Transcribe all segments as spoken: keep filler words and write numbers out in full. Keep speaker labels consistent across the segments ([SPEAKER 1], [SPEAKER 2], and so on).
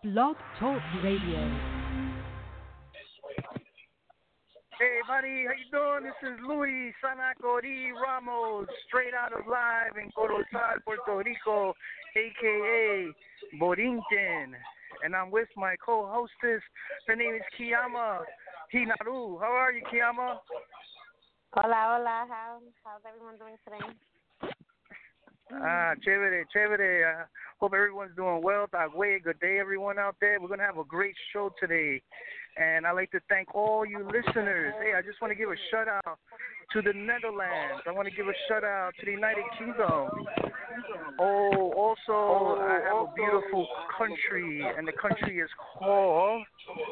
[SPEAKER 1] Blog Talk Radio.
[SPEAKER 2] Hey, buddy, how you doing? This is Luis Sanacori Ramos, straight out of live in Corozal, Puerto Rico, a k a. Borinquen. And I'm with my co-hostess. Her name is Kiyama Hinaru. How are you, Kiyama?
[SPEAKER 3] Hola, hola. How, how's everyone doing today?
[SPEAKER 2] Ah, chévere, chévere. I hope everyone's doing well. Tagwe, good day, everyone out there. We're going to have a great show today. And I'd like to thank all you listeners. Hey, I just want to give a shout-out to the Netherlands. I want to give a shout-out to the United Kingdom. Oh, also, I have a beautiful country, and the country is called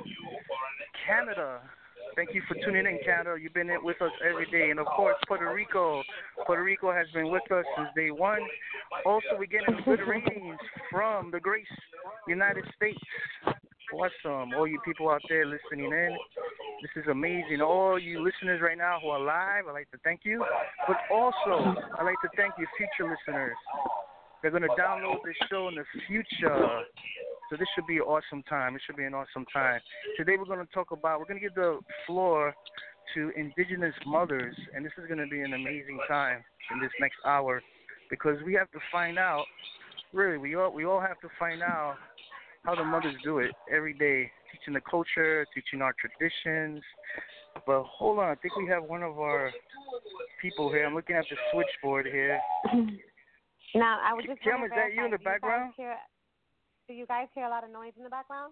[SPEAKER 2] Canada. Thank you for tuning in, Canada. You've been with us every day. And, of course, Puerto Rico. Puerto Rico has been with us since day one. Also, we're getting good ratings from the great United States. Awesome. All you people out there listening in. This is amazing. All you listeners right now who are live, I'd like to thank you. But also, I'd like to thank you future listeners. They're going to download this show in the future. So this should be an awesome time. It should be an awesome time. Today we're going to talk about, we're going to give the floor to indigenous mothers, and this is going to be an amazing time in this next hour because we have to find out, really, we all we all have to find out how the mothers do it every day, teaching the culture, teaching our traditions. But hold on, I think we have one of our people here. I'm looking at the switchboard here.
[SPEAKER 3] Now, I would just
[SPEAKER 2] Kim, is that you in the background?
[SPEAKER 3] Do you guys hear a lot of noise in the background?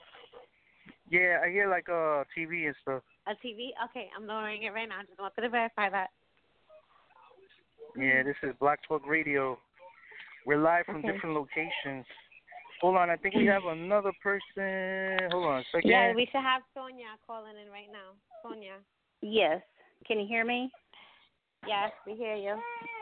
[SPEAKER 2] Yeah, I hear like uh T V and stuff.
[SPEAKER 3] A T V? Okay, I'm lowering it right now. I just wanted to verify that.
[SPEAKER 2] Yeah, this is Black Talk Radio. We're live from okay. different locations. Hold on, I think we have another person. Hold on a second.
[SPEAKER 3] Yeah, we should have Sonia calling in right now. Sonia.
[SPEAKER 4] Yes. Can you hear me?
[SPEAKER 3] Yes, we hear you.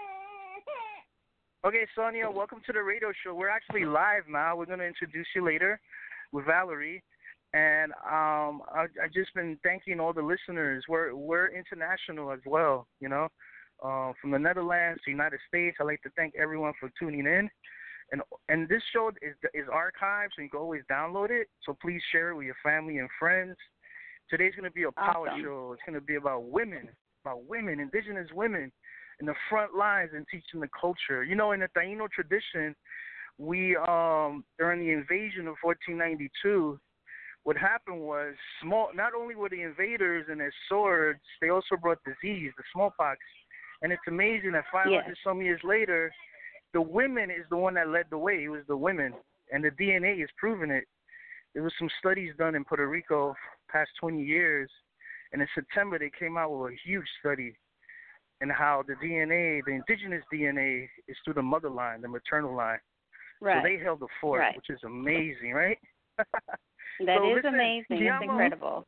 [SPEAKER 2] Okay, Sonia, welcome to the radio show. We're actually live now. We're going to introduce you later with Valerie. And um, I, I've just been thanking all the listeners. We're we're international as well, you know, uh, from the Netherlands to the United States. I'd like to thank everyone for tuning in. And and this show is is archived, so you can always download it. So please share it with your family and friends. Today's going to be a power
[SPEAKER 3] awesome.
[SPEAKER 2] show. It's going to be about women, about women, indigenous women, in the front lines and teaching the culture. You know, in the Taino tradition, we um, during the invasion of fourteen ninety-two, what happened was small. Not only were the invaders and their swords, they also brought disease, the smallpox. And it's amazing that five hundred yes. some years later, the women is the one that led the way. It was the women, and the D N A is proving it. There was some studies done in Puerto Rico past twenty years, and in September they came out with a huge study. And how the D N A, the indigenous D N A, is through the mother line, the maternal line.
[SPEAKER 4] Right.
[SPEAKER 2] So they held the fort,
[SPEAKER 4] right.
[SPEAKER 2] which is amazing, right?
[SPEAKER 4] That
[SPEAKER 2] so
[SPEAKER 4] is
[SPEAKER 2] listen,
[SPEAKER 4] amazing.
[SPEAKER 2] Kiyama,
[SPEAKER 4] it's incredible.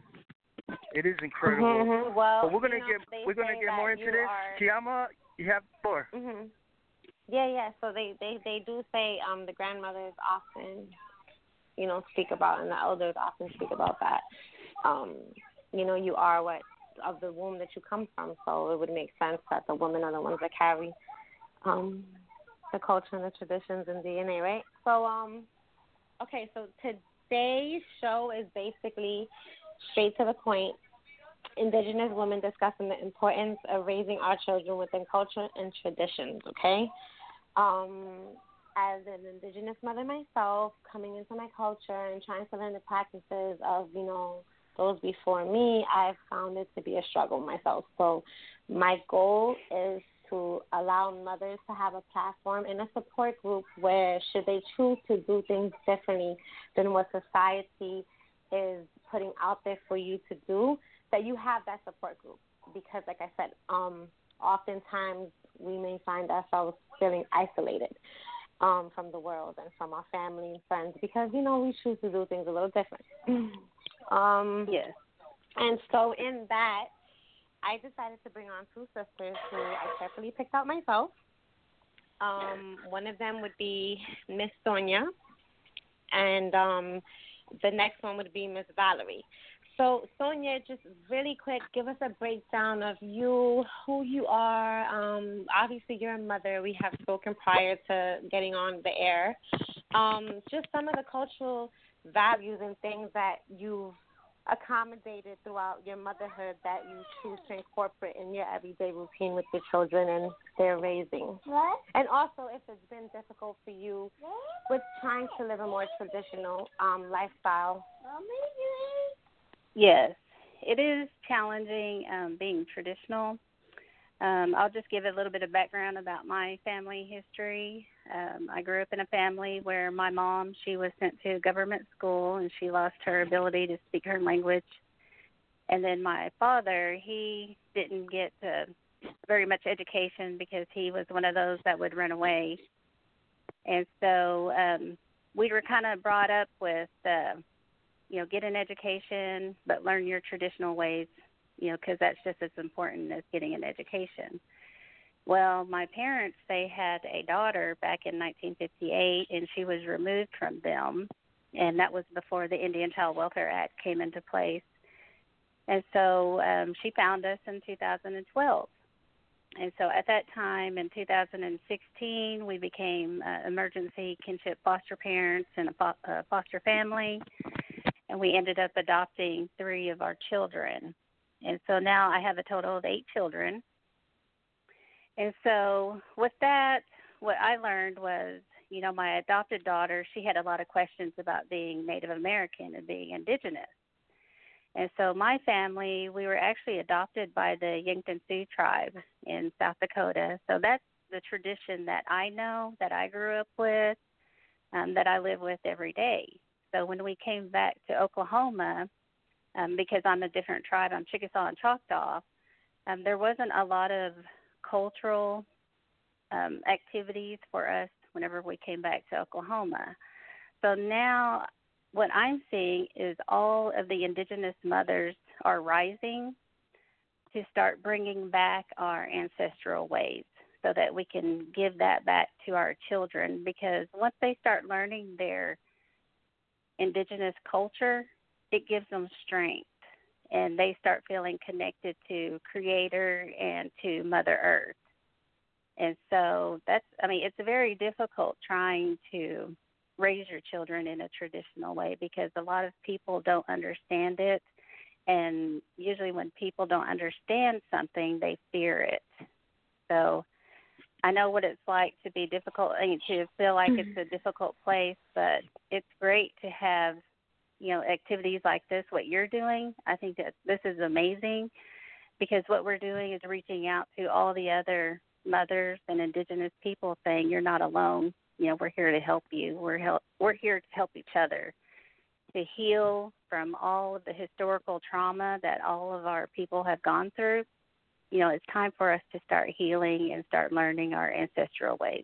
[SPEAKER 2] It is incredible.
[SPEAKER 3] Mm-hmm. Well,
[SPEAKER 2] but we're gonna
[SPEAKER 3] know,
[SPEAKER 2] get we're gonna get more into this.
[SPEAKER 3] Are...
[SPEAKER 2] Kiyama, you have the floor.
[SPEAKER 3] Mhm. Yeah, yeah. So they, they, they do say um the grandmothers often, you know, speak about, and the elders often speak about that. Um, you know, you are what of the womb that you come from, so it would make sense that the women are the ones that carry um, the culture and the traditions and D N A, right? So, um, okay, so today's show is basically straight to the point. Indigenous women discussing the importance of raising our children within culture and traditions, okay? Um, as an Indigenous mother myself, coming into my culture and trying to learn the practices of, you know, those before me, I've found it to be a struggle myself. So my goal is to allow mothers to have a platform and a support group where should they choose to do things differently than what society is putting out there for you to do, that you have that support group. Because like I said, um, oftentimes we may find ourselves feeling isolated um, from the world and from our family and friends because, you know, we choose to do things a little different. Um,
[SPEAKER 4] yes.
[SPEAKER 3] And so in that, I decided to bring on two sisters who I carefully picked out myself. Um, one of them would be Miss Sonia, and um, the next one would be Miss Valerie. So, Sonia, just really quick, give us a breakdown of you, who you are. Um, obviously, you're a mother. We have spoken prior to getting on the air. um, just some of the cultural values and things that you've accommodated throughout your motherhood that you choose to incorporate in your everyday routine with your children and their raising. What? And also if it's been difficult for you with trying to live a more traditional um, lifestyle.
[SPEAKER 4] Yes, it is challenging um, being traditional. Um, I'll just give a little bit of background about my family history. Um, I grew up in a family where my mom, she was sent to government school and she lost her ability to speak her language. And then my father, he didn't get uh, very much education because he was one of those that would run away. And so um, we were kind of brought up with, uh, you know, get an education, but learn your traditional ways, you know, because that's just as important as getting an education. Well, my parents, they had a daughter back in nineteen fifty-eight, and she was removed from them, and that was before the Indian Child Welfare Act came into place. And so um, she found us in two thousand twelve. And so at that time, in two thousand sixteen, we became uh, emergency kinship foster parents and a, fo- a foster family, and we ended up adopting three of our children. And so now I have a total of eight children. And so with that, what I learned was, you know, my adopted daughter, she had a lot of questions about being Native American and being indigenous. And so my family, we were actually adopted by the Yankton Sioux tribe in South Dakota. So that's the tradition that I know, that I grew up with, um, that I live with every day. So when we came back to Oklahoma, um, because I'm a different tribe, I'm Chickasaw and Choctaw, um, there wasn't a lot of cultural um, activities for us whenever we came back to Oklahoma. So now what I'm seeing is all of the indigenous mothers are rising to start bringing back our ancestral ways so that we can give that back to our children, because once they start learning their indigenous culture, it gives them strength, and they start feeling connected to Creator and to Mother Earth. And so that's, I mean, it's very difficult trying to raise your children in a traditional way because a lot of people don't understand it. And usually when people don't understand something, they fear it. So I know what it's like to be difficult, I mean, to feel like it's a difficult place, but it's great to have, you know, activities like this, what you're doing. I think that this is amazing because what we're doing is reaching out to all the other mothers and indigenous people saying, you're not alone. You know, we're here to help you. We're help, we're here to help each other to heal from all of the historical trauma that all of our people have gone through. You know, it's time for us to start healing and start learning our ancestral ways.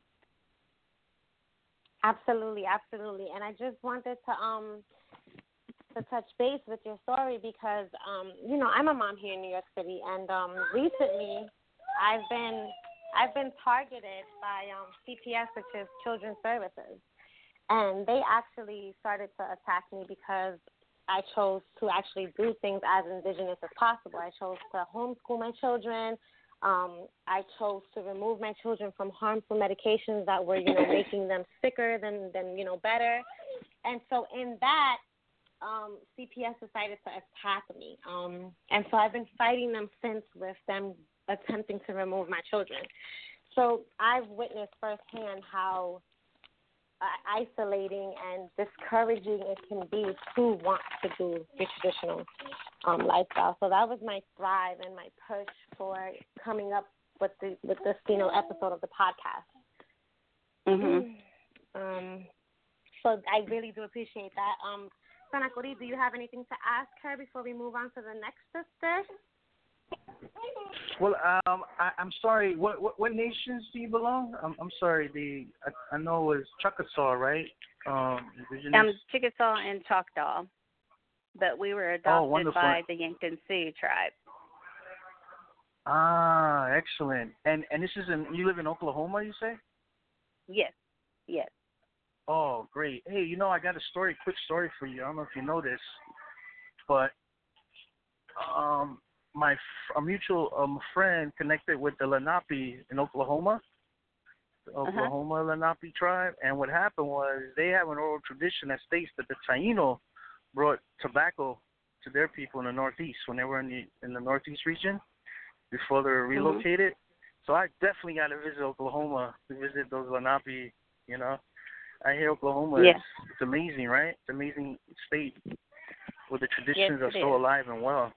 [SPEAKER 3] Absolutely, absolutely. And I just wanted to um to touch base with your story because, um, you know, I'm a mom here in New York City, and um, recently I've been I've been targeted by um, C P S, which is Children's Services, and they actually started to attack me because I chose to actually do things as indigenous as possible. I chose to homeschool my children. Um, I chose to remove my children from harmful medications that were, you know, making them sicker than, than you know, better. And so in that, um, C P S decided to attack me. Um, and so I've been fighting them since with them attempting to remove my children. So I've witnessed firsthand how uh, isolating and discouraging it can be to want to do the traditional um, lifestyle. So that was my thrive and my push for coming up with the with this, you know, episode of the podcast.
[SPEAKER 4] Mm-hmm.
[SPEAKER 3] Um, so I really do appreciate that. Um, Sana Cori, do you have anything to ask her before we move on to the next sister?
[SPEAKER 2] Well, um, I, I'm sorry. What, what what nations do you belong? I'm I'm sorry. The I, I know it was Chickasaw, right? Um,
[SPEAKER 4] I'm Chickasaw and Choctaw, but we were adopted
[SPEAKER 2] oh,
[SPEAKER 4] by the Yankton Sioux tribe.
[SPEAKER 2] Ah, excellent. And and this is in, you live in Oklahoma, you say?
[SPEAKER 4] Yes, yes.
[SPEAKER 2] Oh, great. Hey, you know, I got a story, quick story for you. I don't know if you know this, but um. my a mutual um, friend connected with the Lenape in Oklahoma, the Oklahoma uh-huh. Lenape tribe. And what happened was they have an oral tradition that states that the Taino brought tobacco to their people in the Northeast when they were in the in the Northeast region before they were relocated. Mm-hmm. So I definitely got to visit Oklahoma to visit those Lenape, you know. I hear Oklahoma yeah. is it's amazing, right? It's an amazing state where the traditions yes, are so is. alive and well.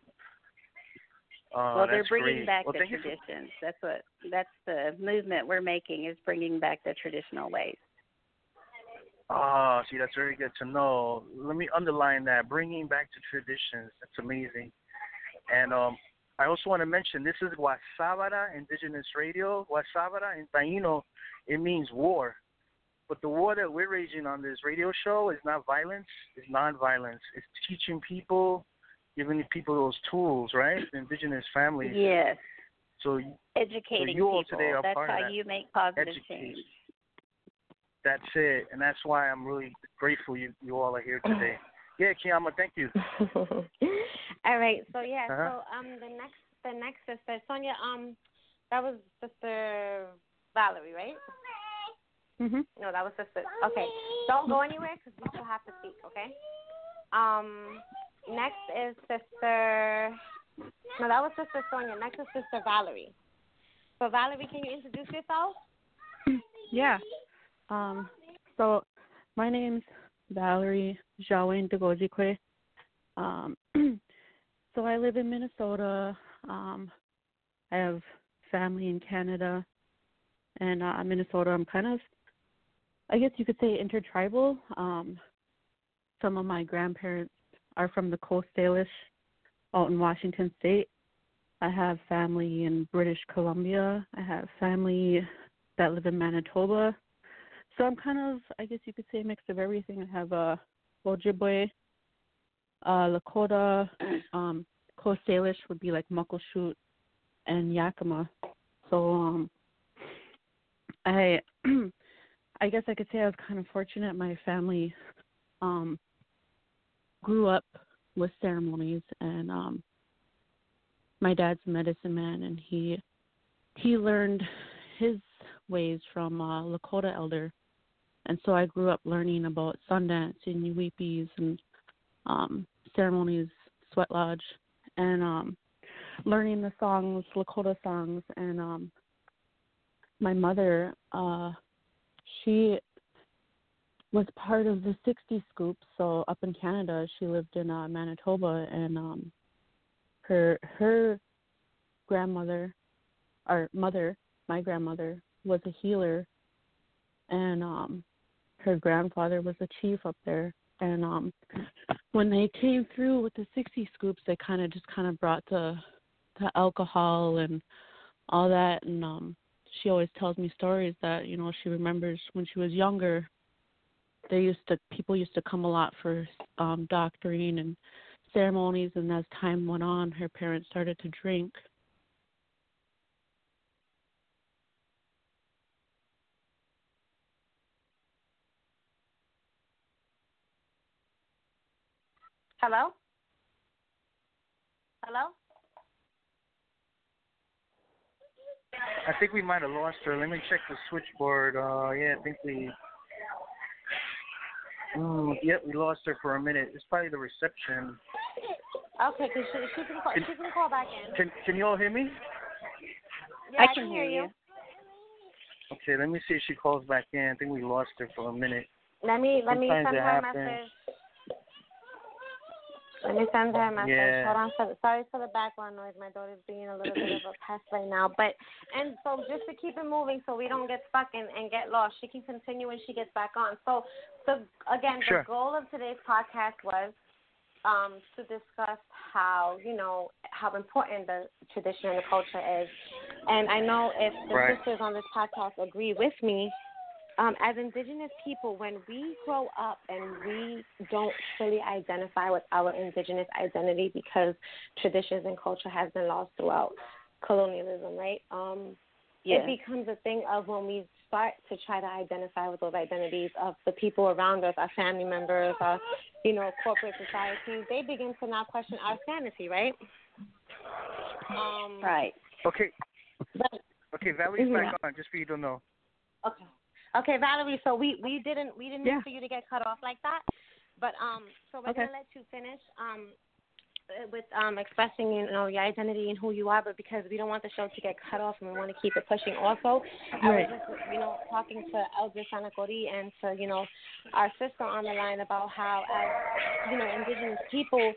[SPEAKER 2] Uh,
[SPEAKER 4] well, they're bringing
[SPEAKER 2] great.
[SPEAKER 4] back
[SPEAKER 2] well,
[SPEAKER 4] the traditions. For... That's what that's the movement we're making is bringing back the traditional ways.
[SPEAKER 2] Oh, see, that's very good to know. Let me underline that. Bringing back the traditions. That's amazing. And um, I also want to mention this is Guasabara Indigenous Radio. Guasabara in Taino, it means war. But the war that we're raging on this radio show is not violence. It's nonviolence. It's teaching people, giving people those tools, right? The indigenous families.
[SPEAKER 4] Yes.
[SPEAKER 2] So
[SPEAKER 4] educating
[SPEAKER 2] so you all
[SPEAKER 4] people.
[SPEAKER 2] Today are
[SPEAKER 4] That's
[SPEAKER 2] part
[SPEAKER 4] how
[SPEAKER 2] of that.
[SPEAKER 4] you make positive
[SPEAKER 2] Educate.
[SPEAKER 4] change.
[SPEAKER 2] That's it, and that's why I'm really grateful you you all are here today. Yeah, Kiama, thank you.
[SPEAKER 3] All right, so yeah,
[SPEAKER 2] uh-huh.
[SPEAKER 3] so um, the next the next sister, Sonia, um, that was Sister Valerie, right?
[SPEAKER 4] Mhm.
[SPEAKER 3] No, that was Sister. Okay, don't go anywhere because we still have to speak. Okay. Um, next is Sister. No, that was Sister Sonia. Next is Sister Valerie. So Valerie, can you introduce yourself?
[SPEAKER 5] Yeah. Um. So, my name's Valerie Jawain Degojikwe. Um. So I live in Minnesota. Um. I have family in Canada, and uh, Minnesota. I'm kind of, I guess you could say, intertribal. Um. Some of my grandparents are from the Coast Salish out in Washington State. I have family in British Columbia. I have family that live in Manitoba. So I'm kind of, I guess you could say, a mix of everything. I have uh, Ojibwe, uh, Lakota, um, Coast Salish would be like Muckleshoot and Yakima. So um, I, I guess I could say I was kind of fortunate. My family um, grew up with ceremonies, and um, my dad's a medicine man, and he he learned his ways from uh, Lakota elder, and so I grew up learning about Sundance and Uwipis and um, ceremonies, Sweat Lodge, and um, learning the songs, Lakota songs, and um, my mother, uh, she was part of the sixty Scoop. So up in Canada, she lived in uh, Manitoba, and um, her her grandmother, or mother, my grandmother, was a healer, and um, her grandfather was a chief up there. And um, when they came through with the sixty Scoops, they kind of just kind of brought the the alcohol and all that. And um, she always tells me stories that, you know, she remembers when she was younger, they used to people used to come a lot for um, doctoring and ceremonies, and as time went on, her parents started to drink.
[SPEAKER 3] Hello? Hello?
[SPEAKER 2] I think we might have lost her. Let me check the switchboard. Uh, yeah, I think we. Mm, yep, we lost her for a minute. It's probably the reception.
[SPEAKER 3] Okay, cause she, she can call. Can, she can call back in.
[SPEAKER 2] Can Can you all hear me?
[SPEAKER 3] Yeah, I, I can, can hear you. you.
[SPEAKER 2] Okay, let me see if she calls back in. I think we lost her for a minute.
[SPEAKER 3] Let me let
[SPEAKER 2] Sometimes
[SPEAKER 3] me send her a message. Let me send her a message.
[SPEAKER 2] Yeah.
[SPEAKER 3] Hold on. For, sorry for the background noise. My daughter's being a little bit of a pest right now. But and so just to keep it moving, so we don't get stuck and, and get lost, she can continue when she gets back on. So so again,
[SPEAKER 2] sure.
[SPEAKER 3] The goal of today's podcast was um, to discuss how you know how important the tradition and the culture is. And I know if the
[SPEAKER 2] right.
[SPEAKER 3] sisters on this podcast agree with me. Um, as Indigenous people, when we grow up and we don't fully identify with our Indigenous identity because traditions and culture has been lost throughout colonialism, right? Um,
[SPEAKER 4] yeah.
[SPEAKER 3] It becomes a thing of when we start to try to identify with those identities of the people around us, our family members, our, you know, corporate society, they begin to now question our sanity, right? Um,
[SPEAKER 4] right.
[SPEAKER 2] Okay.
[SPEAKER 3] But,
[SPEAKER 2] okay, Valerie's
[SPEAKER 3] mm-hmm.
[SPEAKER 2] back on, just for you to know.
[SPEAKER 3] Okay. Okay, Valerie. So we, we didn't we didn't
[SPEAKER 5] Yeah.
[SPEAKER 3] mean for you to get cut off like that, but um. So we're
[SPEAKER 5] Okay.
[SPEAKER 3] gonna let you finish um. with um expressing you know your identity and who you are, but because we don't want the show to get cut off and we want to keep it pushing. Also, I
[SPEAKER 5] Right.
[SPEAKER 3] was just you know talking to Elder Sanacori and to you know our sister on the line about how as you know indigenous people,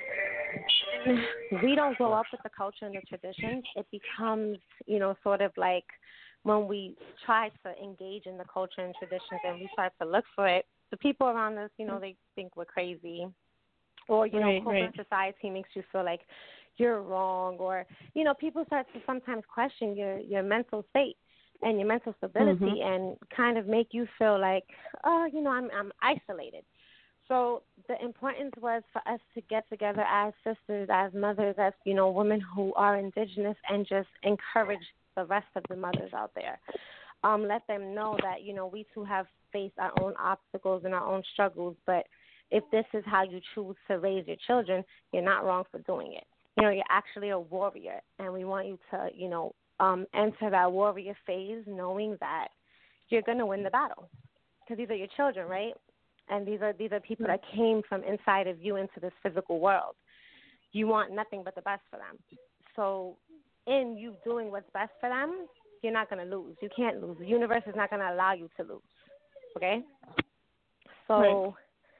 [SPEAKER 3] we don't grow up with the culture and the traditions. It becomes you know sort of like when we try to engage in the culture and traditions and we start to look for it, the people around us you know they think we're crazy. Or, you
[SPEAKER 5] Right,
[SPEAKER 3] know, corporate
[SPEAKER 5] right.
[SPEAKER 3] society makes you feel like you're wrong. Or, you know, people start to sometimes question your, your mental state and your mental stability
[SPEAKER 5] Mhm.
[SPEAKER 3] and kind of make you feel like, oh, you know, I'm I'm isolated. So the importance was for us to get together as sisters, as mothers, as, you know, women who are indigenous and just encourage the rest of the mothers out there. Um, let them know that, you know, we too have faced our own obstacles and our own struggles, but if this is how you choose to raise your children, you're not wrong for doing it. You know, you're actually a warrior, and we want you to, you know, um, enter that warrior phase knowing that you're going to win the battle because these are your children, right? And these are these are people that came from inside of you into this physical world. You want nothing but the best for them. So in you doing what's best for them, you're not going to lose. You can't lose. The universe is not going to allow you to lose, okay? So...
[SPEAKER 5] Right.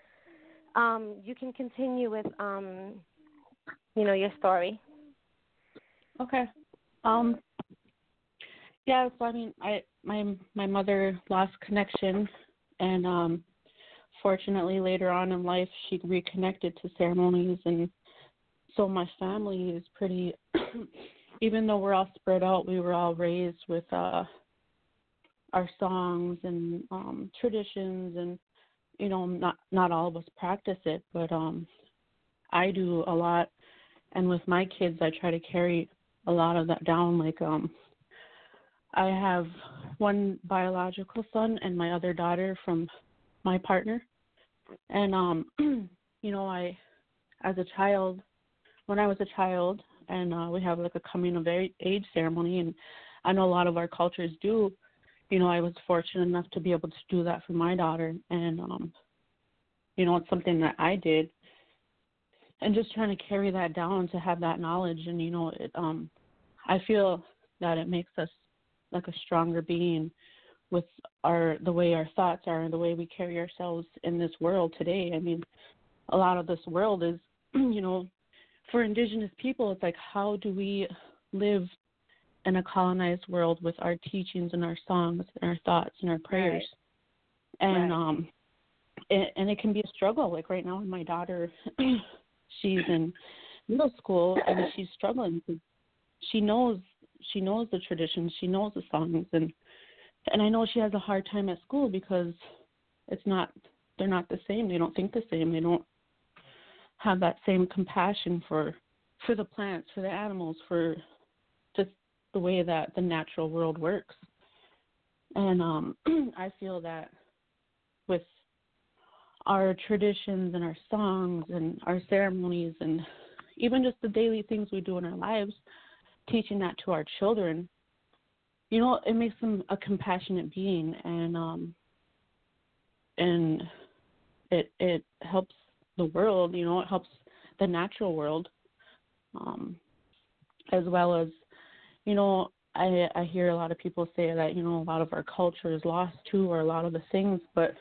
[SPEAKER 3] Um, you can continue with, um, you know, your story.
[SPEAKER 5] Okay. Um. Yeah. So I mean, I my my mother lost connection, and um, fortunately later on in life she reconnected to ceremonies, and so my family is pretty. Even though we're all spread out, we were all raised with uh, our songs and um, traditions and. You know, not not all of us practice it, but um, I do a lot, and with my kids, I try to carry a lot of that down. Like, um, I have one biological son and my other daughter from my partner, and um, you know, I, as a child, when I was a child, and uh, we have like a coming of age ceremony, and I know a lot of our cultures do. You know, I was fortunate enough to be able to do that for my daughter, and, um, you know, it's something that I did, and just trying to carry that down to have that knowledge, and, you know, it, um, I feel that it makes us like a stronger being with our the way our thoughts are and the way we carry ourselves in this world today. I mean, a lot of this world is, you know, for indigenous people, it's like, how do we live in a colonized world with our teachings and our songs and our thoughts and our prayers. Right. And right. um it, and it can be a struggle. Like right now my daughter, she's in middle school and she's struggling because she knows she knows the traditions, she knows the songs, and and I know she has a hard time at school because it's not they're not the same. They don't think the same. They don't have that same compassion for for the plants, for the animals, for just the way that the natural world works. And um, I feel that with our traditions and our songs and our ceremonies and even just the daily things we do in our lives, teaching that to our children, you know, it makes them a compassionate being, and um, and it it helps the world, you know, it helps the natural world, um, as well as, you know, I I hear a lot of people say that, you know, a lot of our culture is lost too, or a lot of the things, but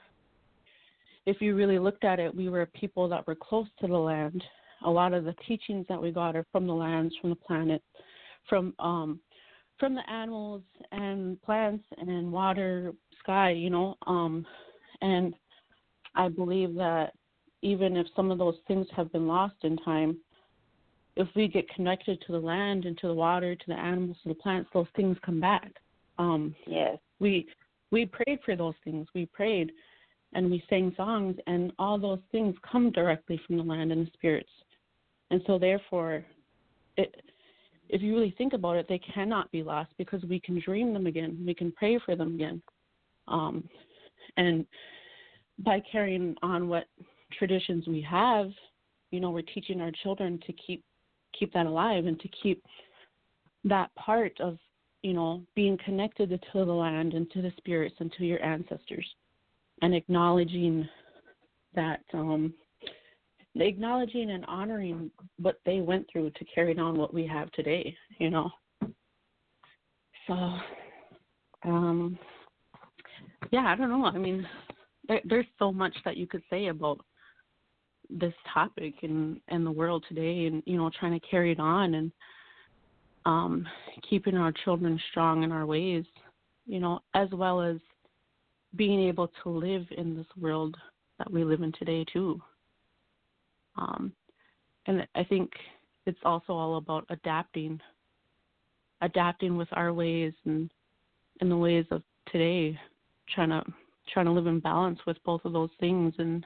[SPEAKER 5] if you really looked at it, we were people that were close to the land. A lot of the teachings that we got are from the lands, from the planet, from um from the animals and plants and water, sky, you know, um and I believe that even if some of those things have been lost in time, if we get connected to the land and to the water, to the animals, to the plants, those things come back. Um,
[SPEAKER 3] yes.
[SPEAKER 5] We we prayed for those things. We prayed and we sang songs, and all those things come directly from the land and the spirits. And so therefore, it, if you really think about it, they cannot be lost because we can dream them again. We can pray for them again. Um, and by carrying on what traditions we have, you know, we're teaching our children to keep keep that alive and to keep that part of you know, being connected to the land and to the spirits and to your ancestors, and acknowledging that, um, acknowledging and honoring what they went through to carry on what we have today, you know. So, um, yeah, I don't know. I mean, there, there's so much that you could say about this topic and, and the world today, and, you know, trying to carry it on and um, keeping our children strong in our ways, you know, as well as being able to live in this world that we live in today too. Um, and I think it's also all about adapting, adapting with our ways and, and the ways of today, trying to trying to live in balance with both of those things, and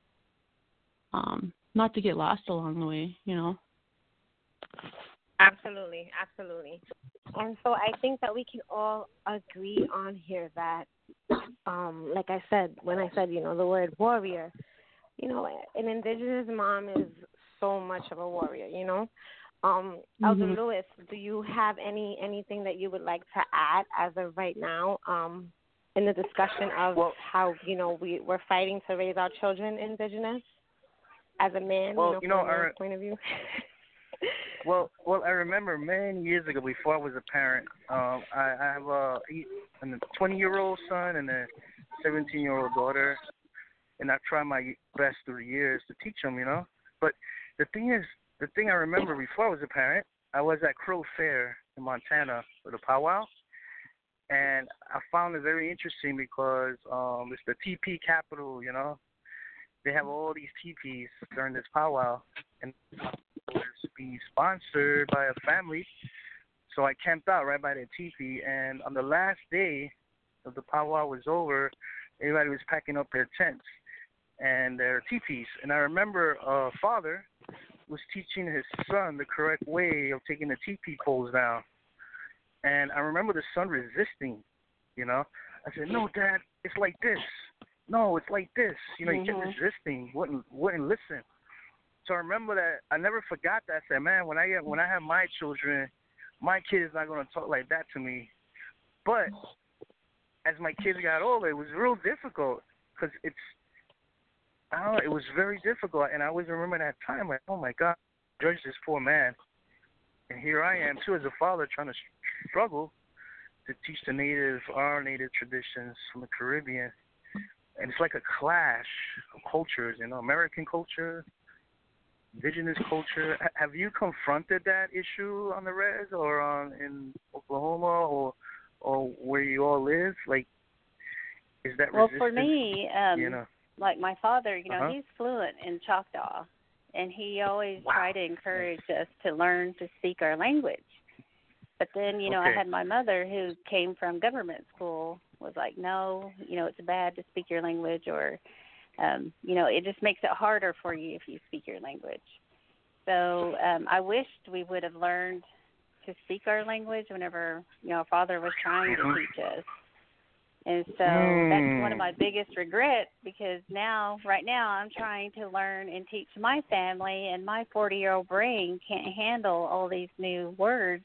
[SPEAKER 5] um, not to get lost along the way, you know.
[SPEAKER 3] Absolutely, absolutely. And so I think that we can all agree on here that, um, like I said, when I said, you know, the word warrior, you know, an Indigenous mom is so much of a warrior, you know. Um, Elder
[SPEAKER 5] Mm-hmm.
[SPEAKER 3] Lewis, do you have any anything that you would like to add as of right now um, in the discussion of
[SPEAKER 2] Well,
[SPEAKER 3] how, you know, we, we're fighting to raise our children Indigenous as a man,
[SPEAKER 2] well,
[SPEAKER 3] you know,
[SPEAKER 2] you
[SPEAKER 3] from
[SPEAKER 2] know,
[SPEAKER 3] a man's
[SPEAKER 2] our,
[SPEAKER 3] point of view?
[SPEAKER 2] well, well, I remember many years ago, before I was a parent, um, I, I have a, a twenty-year-old son and a seventeen-year-old daughter, and I've tried my best through the years to teach them, you know. But the thing is, the thing I remember before I was a parent, I was at Crow Fair in Montana for the powwow, and I found it very interesting because um, it's the teepee capital, you know. They have all these teepees during this powwow, and it was being sponsored by a family. So I camped out right by the teepee, and on the last day of the powwow was over, everybody was packing up their tents and their teepees. And I remember a father was teaching his son the correct way of taking the teepee poles down. And I remember the son resisting, you know. I said, no, Dad, it's like this. No, it's like this. You know, he kept
[SPEAKER 3] Mm-hmm.
[SPEAKER 2] resisting, wouldn't wouldn't listen. So I remember that. I never forgot that. I said, man, when I get when I have my children, my kid is not going to talk like that to me. But as my kids got older, it was real difficult because it's, I don't know, it was very difficult. And I always remember that time, like, oh my God, judge this poor man. And here I am too, as a father, trying to struggle to teach the native, our native traditions from the Caribbean. And it's like a clash of cultures, you know, American culture, indigenous culture. H- have you confronted that issue on the res or on in Oklahoma or or where you all live? Like, is that
[SPEAKER 4] Well,
[SPEAKER 2] resistance?
[SPEAKER 4] for me, um,
[SPEAKER 2] you know,
[SPEAKER 4] like my father, you know,
[SPEAKER 2] Uh-huh.
[SPEAKER 4] he's fluent in Choctaw, and he always
[SPEAKER 2] Wow.
[SPEAKER 4] tried to encourage us to learn to speak our language. But then, you know, I
[SPEAKER 2] Okay.
[SPEAKER 4] had my mother who came from government school, was like, no, you know, it's bad to speak your language, or, um, you know, it just makes it harder for you if you speak your language. So um, I wished we would have learned to speak our language whenever, you know, Father was trying to
[SPEAKER 2] Mhm.
[SPEAKER 4] teach us. And so
[SPEAKER 2] Mm.
[SPEAKER 4] that's one of my biggest regrets, because now, right now, I'm trying to learn and teach my family, and my forty-year-old brain can't handle all these new words.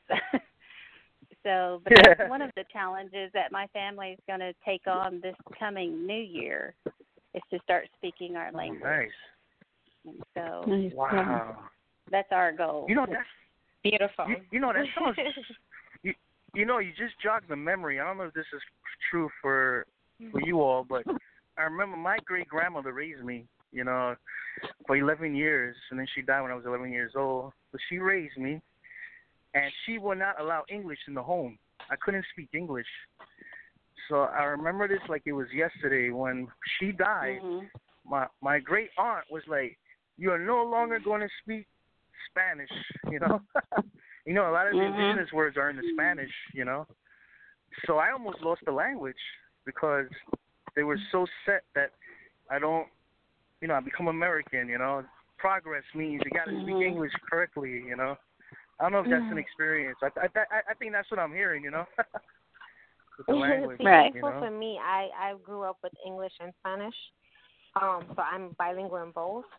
[SPEAKER 4] So, but that's one of the challenges that my family is going to take on this coming new year, is to start speaking our language.
[SPEAKER 2] Nice.
[SPEAKER 4] And so
[SPEAKER 5] Nice.
[SPEAKER 2] Wow.
[SPEAKER 4] that's our goal.
[SPEAKER 2] You know, that's
[SPEAKER 3] Beautiful.
[SPEAKER 2] You, you know, that sounds. you, you know, you just jogged the memory. I don't know if this is true for for you all, but I remember my great grandmother raised me. You know, for eleven years, and then she died when I was eleven years old. But she raised me, and she would not allow English in the home. I couldn't speak English, so I remember this like it was yesterday. When she died,
[SPEAKER 4] Mhm.
[SPEAKER 2] my my great aunt was like, "You are no longer going to speak Spanish," you know. You know, a lot of the
[SPEAKER 4] Mhm.
[SPEAKER 2] indigenous words are in the Spanish, you know. So I almost lost the language because they were so set that I don't, you know, I become American, you know. Progress means you got to speak
[SPEAKER 4] Mhm.
[SPEAKER 2] English correctly, you know. I don't know if that's an experience. I I I, I think that's what I'm hearing, you know. With the language,
[SPEAKER 3] See,
[SPEAKER 4] Right.
[SPEAKER 2] you
[SPEAKER 3] so
[SPEAKER 2] know.
[SPEAKER 3] for me, I, I grew up with English and Spanish, um, so I'm bilingual in both.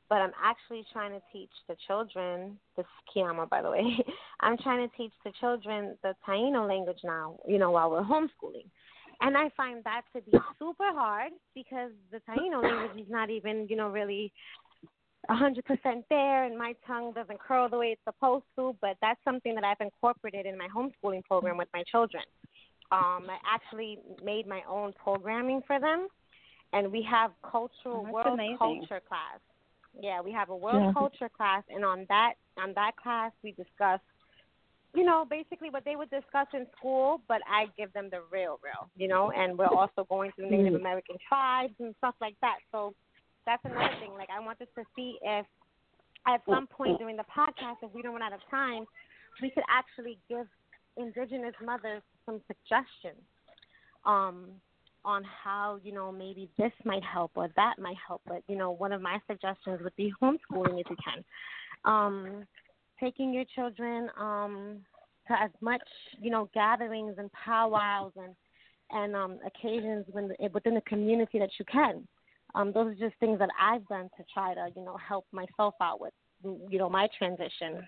[SPEAKER 3] but I'm actually trying to teach the children, this is Kiama, by the way, I'm trying to teach the children the Taino language now, you know, while we're homeschooling. And I find that to be super hard because the Taino language is not even, you know, really one hundred percent there, and my tongue doesn't curl the way it's supposed to, but that's something that I've incorporated in my homeschooling program with my children. Um, I actually made my own programming for them, and we have cultural
[SPEAKER 4] oh,
[SPEAKER 3] world
[SPEAKER 4] amazing.
[SPEAKER 3] culture class. Yeah, we have a world yeah. culture class, and on that on that class we discuss, you know, basically what they would discuss in school, but I give them the real, real, you know, and we're also going through Native mm-hmm. American tribes and stuff like that. So that's another thing. Like, I wanted to see if at some point during the podcast, if we don't run out of time, we could actually give Indigenous mothers some suggestions um, on how, you know, maybe this might help or that might help. But, you know, one of my suggestions would be homeschooling if you can. Um taking your children um, to as much, you know, gatherings and powwows and and um, occasions when, within the community that you can. Um, those are just things that I've done to try to, you know, help myself out with, you know, my transition.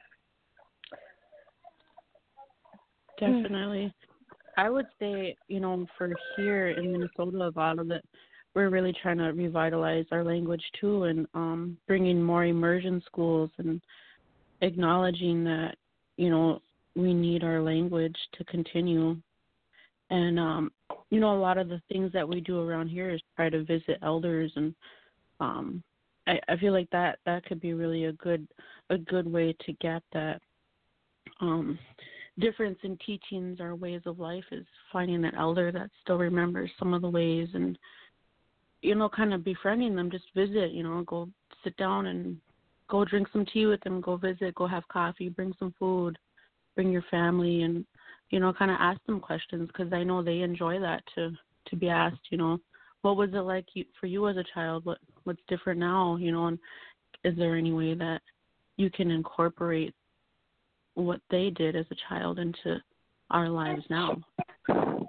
[SPEAKER 5] Definitely. I would say, you know, for here in Minnesota, a lot of it, we're really trying to revitalize our language too, and um, bringing more immersion schools and acknowledging that, you know, we need our language to continue. And, um, you know, a lot of the things that we do around here is try to visit elders. And um, I, I feel like that, that could be really a good a good way to get that um, difference in teachings or ways of life, is finding an elder that still remembers some of the ways and, you know, kind of befriending them. Just visit, you know, go sit down and go drink some tea with them, go visit, go have coffee, bring some food, bring your family, and, you know, kind of ask them questions, because I know they enjoy that, to to be asked, you know, what was it like you, for you as a child? What What's different now, you know, and is there any way that you can incorporate what they did as a child into our lives now?
[SPEAKER 3] Mhm,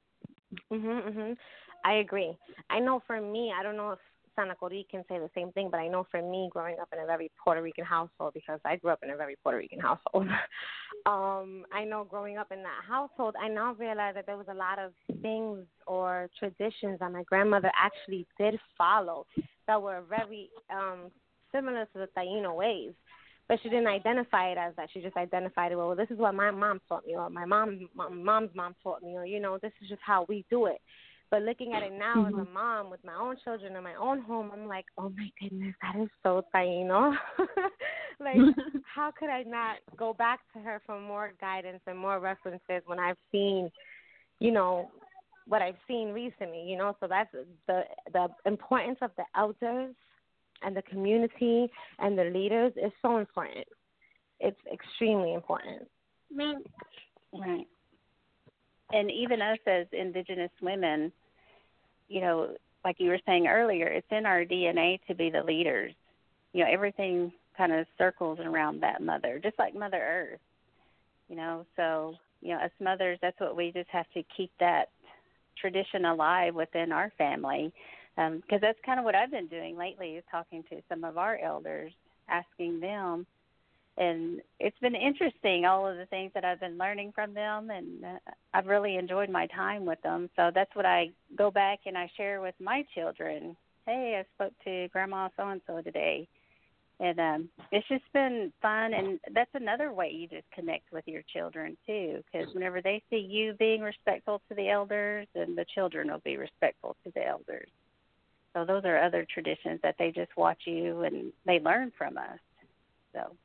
[SPEAKER 3] mhm. I agree. I know for me, I don't know if Santa Cori can say the same thing, but I know for me, growing up in a very Puerto Rican household, because I grew up in a very Puerto Rican household, um, I know growing up in that household, I now realize that there was a lot of things or traditions that my grandmother actually did follow that were very um, similar to the Taino ways. But she didn't identify it as that. She just identified it, well, this is what my mom taught me, or my mom, my mom's mom taught me, or, you know, this is just how we do it. But looking at it now mm-hmm. as a mom with my own children in my own home, I'm like, oh, my goodness, that is so Taino. Like, how could I not go back to her for more guidance and more references when I've seen, you know, what I've seen recently, you know? So that's the the importance of the elders and the community and the leaders is so important. It's extremely important.
[SPEAKER 4] Right. And even us as Indigenous women, you know, like you were saying earlier, it's in our D N A to be the leaders. You know, everything kind of circles around that mother, just like Mother Earth, you know. So, you know, as mothers, that's what we just have to keep that tradition alive within our family, because um, that's kind of what I've been doing lately, is talking to some of our elders, asking them. And it's been interesting, all of the things that I've been learning from them, and uh, I've really enjoyed my time with them. So that's what I go back and I share with my children. Hey, I spoke to Grandma so-and-so today. And um, it's just been fun, and that's another way you just connect with your children, too, because whenever they see you being respectful to the elders, then the children will be respectful to the elders. So those are other traditions that they just watch you and they learn from us. So.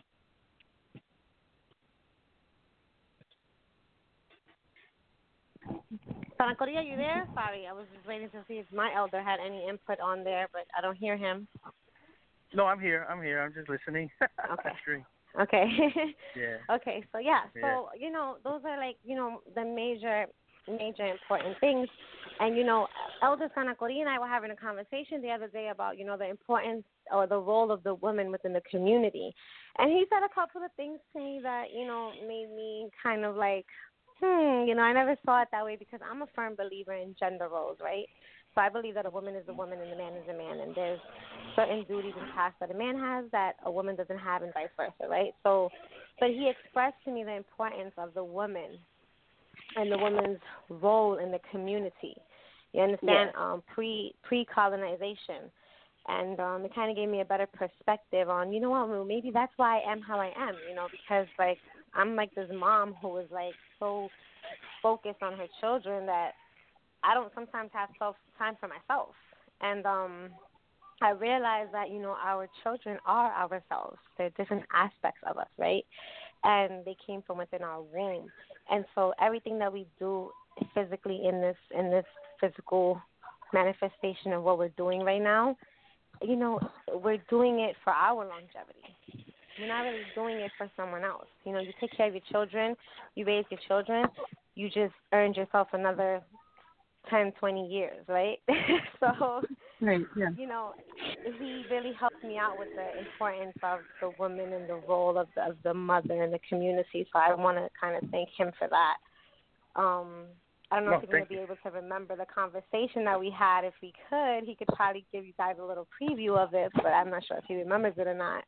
[SPEAKER 3] Santa Cori, are you there? Sorry, I was just waiting to see if my elder had any input on there, but I don't hear him.
[SPEAKER 2] No, I'm here. I'm here. I'm just listening.
[SPEAKER 3] Okay.
[SPEAKER 2] Sure.
[SPEAKER 3] Okay.
[SPEAKER 2] Yeah.
[SPEAKER 3] Okay. So yeah.
[SPEAKER 2] yeah.
[SPEAKER 3] So you know, those are like you know the major, major important things. And you know, Elder Santa Cori and I were having a conversation the other day about you know the importance or the role of the woman within the community, and he said a couple of things to me that you know made me kind of like, hmm, you know, I never saw it that way, because I'm a firm believer in gender roles, right? So I believe that a woman is a woman and a man is a man, and there's certain duties and tasks that a man has that a woman doesn't have, and vice versa, right? So, but he expressed to me the importance of the woman and the woman's role in the community. You understand?
[SPEAKER 4] Yeah.
[SPEAKER 3] Um, pre pre colonization, and um, it kind of gave me a better perspective on, you know what, well, maybe that's why I am how I am, you know, because like I'm like this mom who is like so focused on her children that I don't sometimes have self time for myself. And um, I realized that, you know, our children are ourselves. They're different aspects of us, right? And they came from within our womb. And so everything that we do physically in this in this physical manifestation of what we're doing right now, you know, we're doing it for our longevity. We're not really doing it for someone else. You know, you take care of your children, you raise your children, you just earned yourself another ten, twenty years, right? So,
[SPEAKER 5] Right, yeah.
[SPEAKER 3] you know, he really helped me out with the importance of the woman and the role of the, of the mother in the community. So I want to kind of thank him for that. Um, I don't know
[SPEAKER 2] No,
[SPEAKER 3] if he's going to
[SPEAKER 2] thank
[SPEAKER 3] be able to remember the conversation that we had. If we could, he could probably give you guys a little preview of it, but I'm not sure if he remembers it or not.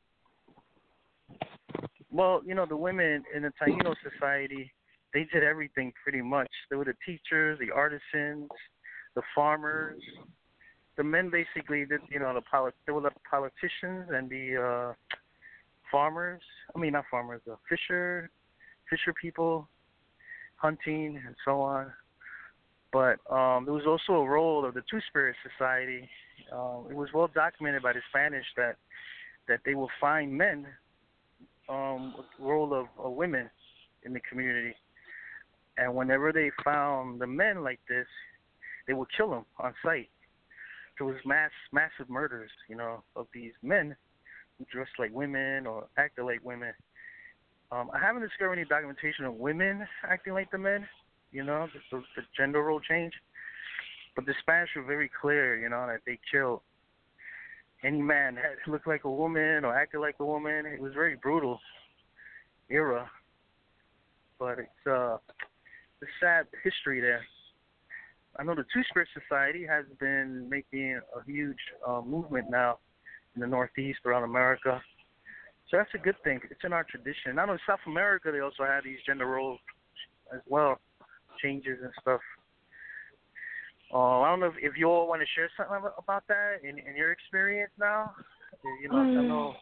[SPEAKER 2] Well, you know, the women in the Taino society, they did everything pretty much. They were the teachers, the artisans, the farmers. The men basically did, you know, the polit- they were the politicians and the uh, farmers. I mean, not farmers, the fisher, fisher people, hunting, and so on. But um, there was also a role of the Two-Spirit Society. Um, it was well documented by the Spanish that that they will find men um, with the role of, of women in the community. And whenever they found the men like this, they would kill them on sight. There was mass, massive murders, you know, of these men who dressed like women or acted like women. Um, I haven't discovered any documentation of women acting like the men, you know, the, the gender role change. But the Spanish were very clear, you know, that they killed any man that looked like a woman or acted like a woman. It was very brutal era. But it's uh, a sad history there. I know the Two-Spirit Society has been making a huge uh, movement now in the Northeast, around America. So that's a good thing. It's in our tradition. Not only South America, they also have these gender roles as well, changes and stuff. Uh, I don't know if, if you all want to share something about that in, in your experience now. You know, mm. I know.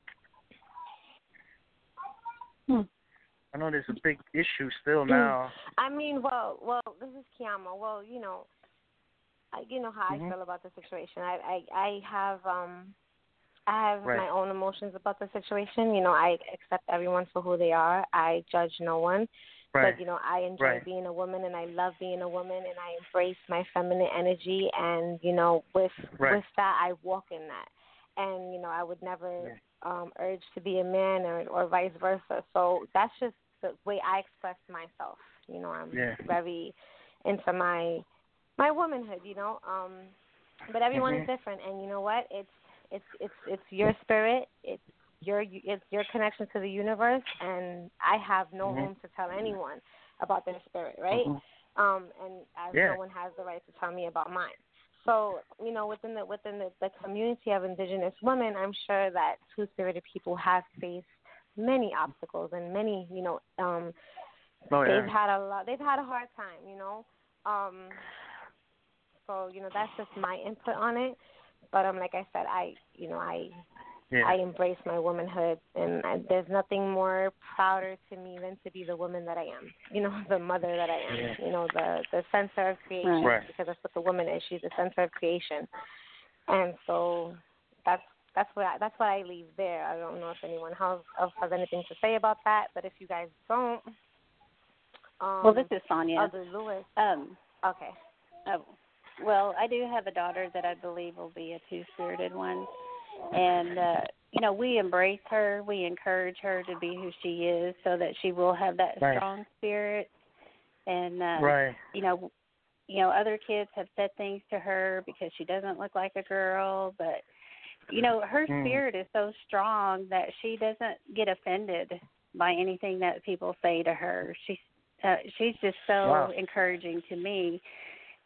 [SPEAKER 5] Hmm.
[SPEAKER 2] I know there's a big issue still now.
[SPEAKER 3] I mean, well, well, this is Kiama. Well, you know, I, you know how
[SPEAKER 2] mm-hmm.
[SPEAKER 3] I feel about the situation. I, I, I have, um, I have
[SPEAKER 2] right.
[SPEAKER 3] my own emotions about the situation. You know, I accept everyone for who they are. I judge no one.
[SPEAKER 2] Right.
[SPEAKER 3] But, you know, I enjoy
[SPEAKER 2] right.
[SPEAKER 3] being a woman, and I love being a woman, and I embrace my feminine energy. And, you know, with
[SPEAKER 2] right.
[SPEAKER 3] with that, I walk in that. And, you know, I would never
[SPEAKER 2] yeah.
[SPEAKER 3] um, urge to be a man or, or vice versa. So that's just the way I express myself. You know, I'm
[SPEAKER 2] yeah.
[SPEAKER 3] very into my my womanhood, you know. Um, but everyone
[SPEAKER 2] mm-hmm.
[SPEAKER 3] is different, and you know what? It's it's it's it's your spirit. It's your it's your connection to the universe, and I have no
[SPEAKER 2] mm-hmm.
[SPEAKER 3] room to tell anyone about their spirit, right?
[SPEAKER 2] Mm-hmm.
[SPEAKER 3] Um, and as
[SPEAKER 2] yeah.
[SPEAKER 3] no one has the right to tell me about mine. So, you know, within the within the, the community of indigenous women, I'm sure that two-spirited people have faced many obstacles and many, you know, um,
[SPEAKER 2] oh, yeah.
[SPEAKER 3] they've had a lot. They've had a hard time, you know. Um, so, you know, that's just my input on it. But um, like I said, I, you know, I,
[SPEAKER 2] yeah.
[SPEAKER 3] I embrace my womanhood, and I, there's nothing more prouder to me than to be the woman that I am. You know, the mother that I am.
[SPEAKER 2] Yeah.
[SPEAKER 3] You know, the the center of creation,
[SPEAKER 2] right.
[SPEAKER 3] because that's what the woman is. She's the center of creation, and so that's. That's what I, that's what I leave there. I don't know if anyone else, else has anything to say about that, but if you guys don't, um,
[SPEAKER 4] well, this is Sonia.
[SPEAKER 3] Elder Lewis.
[SPEAKER 4] Um,
[SPEAKER 3] okay.
[SPEAKER 4] Oh, well, I do have a daughter that I believe will be a two-spirited one, and uh, you know, we embrace her. We encourage her to be who she is, so that she will have that
[SPEAKER 2] right.
[SPEAKER 4] strong spirit. And uh,
[SPEAKER 2] right.
[SPEAKER 4] you know, you know, other kids have said things to her because she doesn't look like a girl, but you know, her
[SPEAKER 2] mm.
[SPEAKER 4] spirit is so strong that she doesn't get offended by anything that people say to her. She's uh, she's just so
[SPEAKER 2] wow.
[SPEAKER 4] encouraging to me.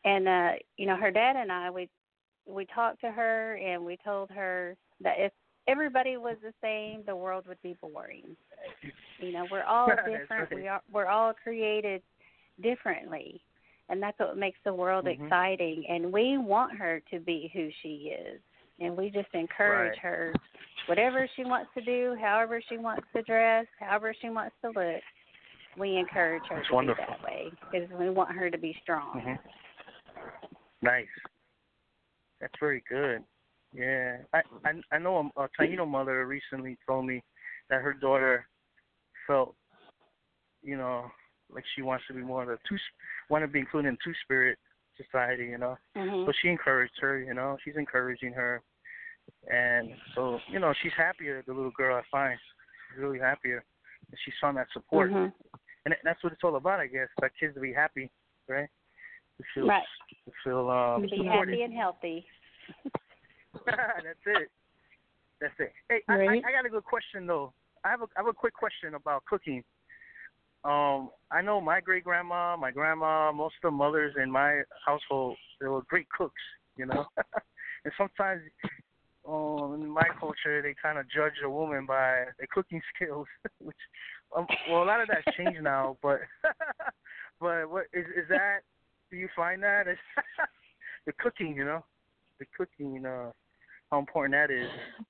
[SPEAKER 4] and uh, you know, her dad and I, we we talked to her and we told her that if everybody was the same, the world would be boring. You know, we're all different. We are we're all created differently, and that's what makes the world mm-hmm. exciting. And we want her to be who she is, and we just encourage
[SPEAKER 2] right.
[SPEAKER 4] her, whatever she wants to do, however she wants to dress, however she wants to look. We encourage her
[SPEAKER 2] that's
[SPEAKER 4] to
[SPEAKER 2] wonderful.
[SPEAKER 4] be that way because we want her to be strong.
[SPEAKER 2] Mm-hmm. Nice. That's very good. Yeah, I I, I know a, a Taino mother recently told me that her daughter felt, you know, like she wants to be more of a two, want to be included in two-spirit society, you know.
[SPEAKER 4] Mm-hmm.
[SPEAKER 2] So she encouraged her, you know. She's encouraging her, and so you know she's happier. The little girl, I find, she's really happier. And she's found that support,
[SPEAKER 4] mm-hmm.
[SPEAKER 2] and that's what it's all about, I guess. For kids to be happy, right? To feel,
[SPEAKER 4] right.
[SPEAKER 2] to feel um,
[SPEAKER 4] to be
[SPEAKER 2] supported.
[SPEAKER 4] happy and healthy.
[SPEAKER 2] That's it. That's it. Hey,
[SPEAKER 5] right.
[SPEAKER 2] I, I, I got a good question though. I have a I have a quick question about cooking. Um, I know my great grandma, my grandma, most of the mothers in my household, they were great cooks, you know. And sometimes, um, in my culture, they kind of judge a woman by their cooking skills, which, um, well, a lot of that's changed now. But, but what is is that? Do you find that it's the cooking, you know, the cooking, uh, how important that is?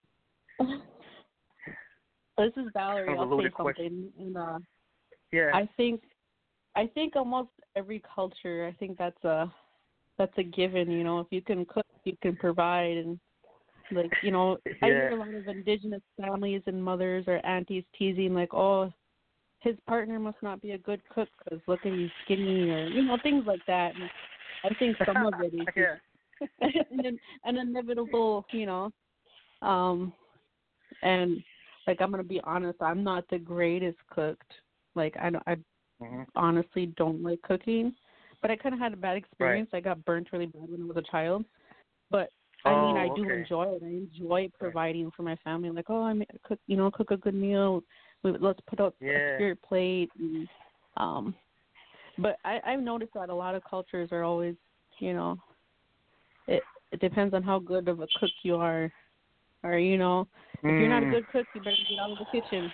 [SPEAKER 5] This is Valerie.
[SPEAKER 2] Kind of a
[SPEAKER 5] I'll say
[SPEAKER 2] loaded
[SPEAKER 5] something.
[SPEAKER 2] question.
[SPEAKER 5] And, uh,
[SPEAKER 2] Yeah.
[SPEAKER 5] I think, I think almost every culture, I think that's a, that's a given. You know, if you can cook, you can provide, and like, you know,
[SPEAKER 2] yeah.
[SPEAKER 5] I hear a lot of indigenous families and mothers or aunties teasing like, oh, his partner must not be a good cook because look at he's skinny, or you know, things like that. And I think some of it is
[SPEAKER 2] yeah.
[SPEAKER 5] an, an inevitable, you know, um, and like I'm gonna be honest, I'm not the greatest cooked. Like I, I
[SPEAKER 2] mm-hmm. honestly
[SPEAKER 5] don't like cooking, but I kind of had a bad experience.
[SPEAKER 2] Right.
[SPEAKER 5] I got burnt really bad when I was a child, but I
[SPEAKER 2] oh,
[SPEAKER 5] mean I do
[SPEAKER 2] okay.
[SPEAKER 5] enjoy it. I enjoy providing for my family. Like oh, I cook, you know, cook a good meal. We, let's put out
[SPEAKER 2] yeah.
[SPEAKER 5] a spirit plate. And, um, but I, I've noticed that a lot of cultures are always, you know, it it depends on how good of a cook you are, or you know, if
[SPEAKER 2] mm.
[SPEAKER 5] you're not a good cook, you better get out of the kitchen.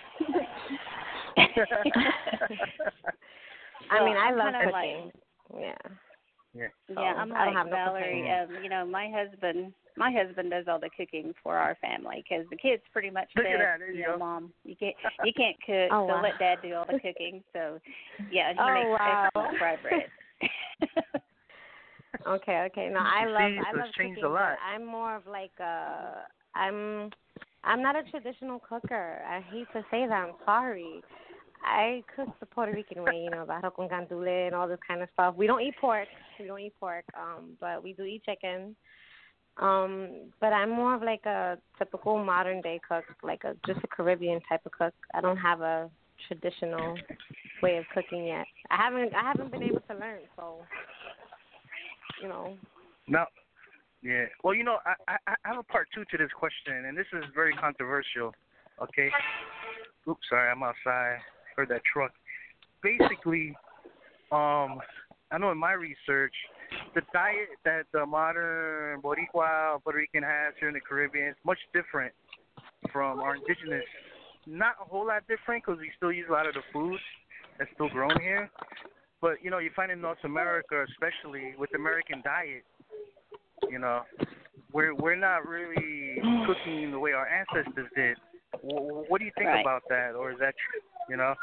[SPEAKER 3] I mean, I love
[SPEAKER 4] cooking.
[SPEAKER 3] Like, yeah.
[SPEAKER 2] Yeah.
[SPEAKER 4] Yeah, I'm
[SPEAKER 3] I don't
[SPEAKER 4] like
[SPEAKER 3] have no
[SPEAKER 4] Valerie. Um, you know, my husband, my husband does all the cooking for our family because the kids pretty much
[SPEAKER 2] Look
[SPEAKER 4] said,
[SPEAKER 2] at that. There you
[SPEAKER 4] you know,
[SPEAKER 2] go.
[SPEAKER 4] Mom, you can't, you can't cook,
[SPEAKER 3] oh,
[SPEAKER 4] so
[SPEAKER 3] wow.
[SPEAKER 4] let Dad do all the cooking. So, yeah, he
[SPEAKER 3] oh,
[SPEAKER 4] makes
[SPEAKER 3] wow.
[SPEAKER 4] excellent fried bread.
[SPEAKER 3] okay, okay. No, I
[SPEAKER 2] you
[SPEAKER 3] love,
[SPEAKER 2] see,
[SPEAKER 3] I
[SPEAKER 2] so
[SPEAKER 3] love
[SPEAKER 2] it's changed
[SPEAKER 3] cooking.
[SPEAKER 2] a lot.
[SPEAKER 3] I'm more of like a, I'm, I'm not a traditional cooker. I hate to say that. I'm sorry. I cook the Puerto Rican way, you know, the arroz con gandules and all this kind of stuff. We don't eat pork. We don't eat pork, um, but we do eat chicken. Um, but I'm more of like a typical modern day cook, like a just a Caribbean type of cook. I don't have a traditional way of cooking yet. I haven't I haven't been able to learn, so you know.
[SPEAKER 2] No. Yeah. Well, you know, I, I I have a part two to this question, and this is very controversial. Okay. Oops, sorry, I'm outside. Heard that truck. Basically, um, I know in my research, the diet that the modern Boricua, Puerto Rican has here in the Caribbean is much different from our indigenous. Not a whole lot different because we still use a lot of the food that's still grown here. But, you know, you find in North America, especially with the American diet, you know, we're, we're not really cooking the way our ancestors did. What do you think
[SPEAKER 4] right.
[SPEAKER 2] about that, or is that true? You know,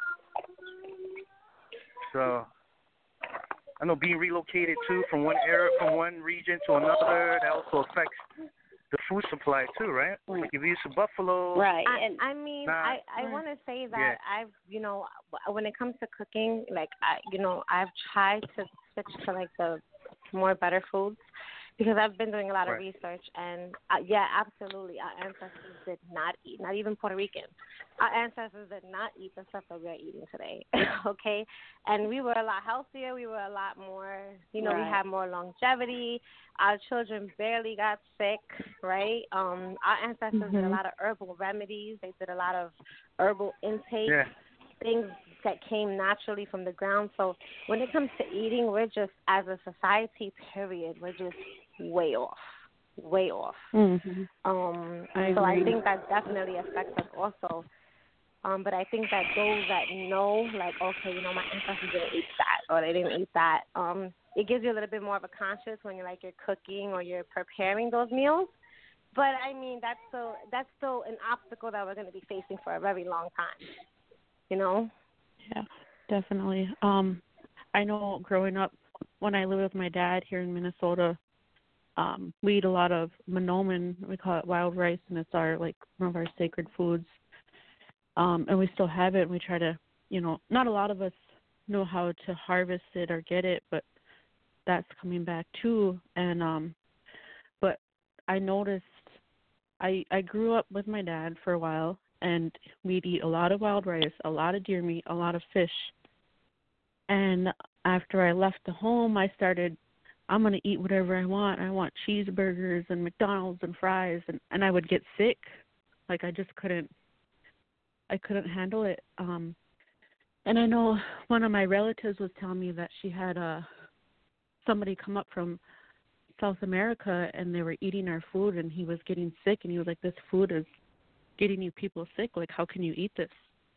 [SPEAKER 2] so I know being relocated too from one area, from one region to another, that also affects the food supply too, right? Like if you use a buffalo,
[SPEAKER 4] right?
[SPEAKER 3] I,
[SPEAKER 4] and
[SPEAKER 3] I mean,
[SPEAKER 2] nah,
[SPEAKER 3] I I want to say that
[SPEAKER 2] yeah.
[SPEAKER 3] I've, you know, when it comes to cooking, like I, you know, I've tried to switch to like the more better foods. Because I've been doing a lot of
[SPEAKER 2] right.
[SPEAKER 3] research, and uh, yeah, absolutely, our ancestors did not eat, not even Puerto Rican. Our ancestors did not eat the stuff that we're eating today, okay? And we were a lot healthier. We were a lot more, you know,
[SPEAKER 4] right.
[SPEAKER 3] we had more longevity. Our children barely got sick, right? Um, our ancestors
[SPEAKER 5] mm-hmm.
[SPEAKER 3] did a lot of herbal remedies. They did a lot of herbal intake.
[SPEAKER 2] Yeah.
[SPEAKER 3] things that came naturally from the ground. So when it comes to eating, we're just, as a society, period, we're just way off, way off.
[SPEAKER 5] Mm-hmm.
[SPEAKER 3] Um,
[SPEAKER 5] I
[SPEAKER 3] so I
[SPEAKER 5] agree.
[SPEAKER 3] think that definitely affects us also. Um, but I think that those that know, like, okay, you know, my ancestors didn't eat that, or they didn't eat that, um, it gives you a little bit more of a conscience when you're, like, you're cooking or you're preparing those meals. But, I mean, that's still, that's still an obstacle that we're going to be facing for a very long time, you know?
[SPEAKER 5] Yeah, definitely. Um, I know growing up, when I lived with my dad here in Minnesota, um, we eat a lot of monomen. We call it wild rice, and it's our, like, one of our sacred foods. Um, and we still have it, and we try to, you know, not a lot of us know how to harvest it or get it, but that's coming back too. And um, but I noticed, I I grew up with my dad for a while, and we'd eat a lot of wild rice, a lot of deer meat, a lot of fish. And after I left the home, I started, I'm going to eat whatever I want. I want cheeseburgers and McDonald's and fries, and, and I would get sick. Like, I just couldn't, I couldn't handle it. Um, and I know one of my relatives was telling me that she had uh, somebody come up from South America, and they were eating our food, and he was getting sick, and he was like, this food is getting you people sick. Like, how can you eat this?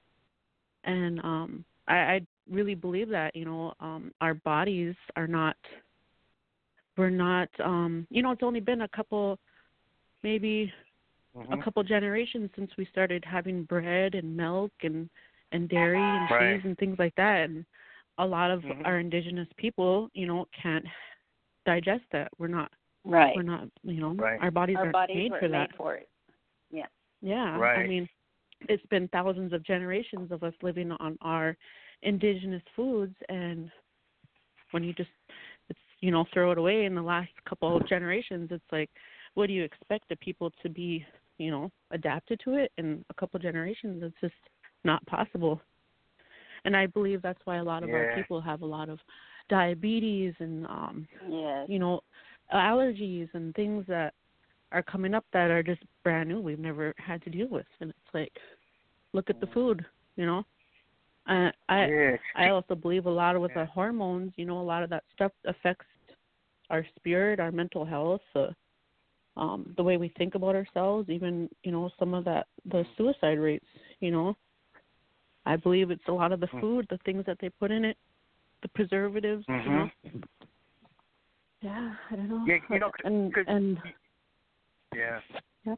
[SPEAKER 5] And um, I, I really believe that, you know, um, our bodies are not, we're not, um, you know, it's only been a couple, maybe
[SPEAKER 2] Mm-hmm.
[SPEAKER 5] a couple generations since we started having bread and milk and, and dairy and
[SPEAKER 2] Right.
[SPEAKER 5] cheese and things like that. And a lot of
[SPEAKER 2] Mm-hmm.
[SPEAKER 5] our indigenous people, you know, can't digest that. We're not,
[SPEAKER 4] Right.
[SPEAKER 5] we're not, you know,
[SPEAKER 2] Right.
[SPEAKER 5] our bodies
[SPEAKER 4] Our
[SPEAKER 5] aren't
[SPEAKER 4] bodies
[SPEAKER 5] made
[SPEAKER 4] weren't
[SPEAKER 5] for
[SPEAKER 4] made
[SPEAKER 5] that.
[SPEAKER 4] for it. Yeah.
[SPEAKER 5] Yeah.
[SPEAKER 2] Right.
[SPEAKER 5] I mean, it's been thousands of generations of us living on our indigenous foods, and when you just, it's, you know, throw it away in the last couple of generations, it's like, what do you expect the people to be, you know, adapted to it in a couple of generations? It's just not possible. And I believe that's why a lot of
[SPEAKER 2] Yeah.
[SPEAKER 5] our people have a lot of diabetes and, um,
[SPEAKER 4] Yes.
[SPEAKER 5] you know, allergies and things that are coming up that are just brand new. We've never had to deal with. And it's like, look at the food, you know. Uh, I
[SPEAKER 2] Yeah.
[SPEAKER 5] I also believe a lot of with
[SPEAKER 2] Yeah.
[SPEAKER 5] our hormones, you know, a lot of that stuff affects our spirit, our mental health, uh, um, the way we think about ourselves, even, you know, some of that, the suicide rates, you know. I believe it's a lot of the food, the things that they put in it, the preservatives,
[SPEAKER 2] Mm-hmm.
[SPEAKER 5] you know. Yeah, I don't know.
[SPEAKER 2] Yeah, you know,
[SPEAKER 5] and,
[SPEAKER 2] cause,
[SPEAKER 5] and
[SPEAKER 2] yeah.
[SPEAKER 5] Yep.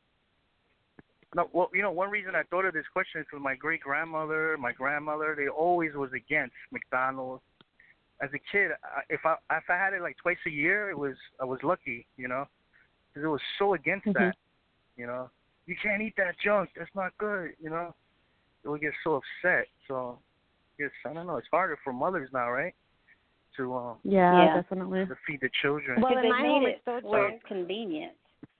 [SPEAKER 2] No, well, you know, one reason I thought of this question is because my great grandmother, my grandmother, they always was against McDonald's. As a kid, I, if I if I had it like twice a year, it was I was lucky, you know, because it was so against
[SPEAKER 5] Mm-hmm.
[SPEAKER 2] that, you know. You can't eat that junk. That's not good, you know. They would get so upset. So, yes, I don't know. It's harder for mothers now, right? To um
[SPEAKER 5] yeah,
[SPEAKER 4] Yeah.
[SPEAKER 5] definitely.
[SPEAKER 2] to feed the children.
[SPEAKER 3] Well,
[SPEAKER 4] Because
[SPEAKER 3] in
[SPEAKER 4] they
[SPEAKER 3] my
[SPEAKER 4] made
[SPEAKER 3] home,
[SPEAKER 4] it
[SPEAKER 3] it's so
[SPEAKER 4] where
[SPEAKER 3] junk.
[SPEAKER 4] it's convenient.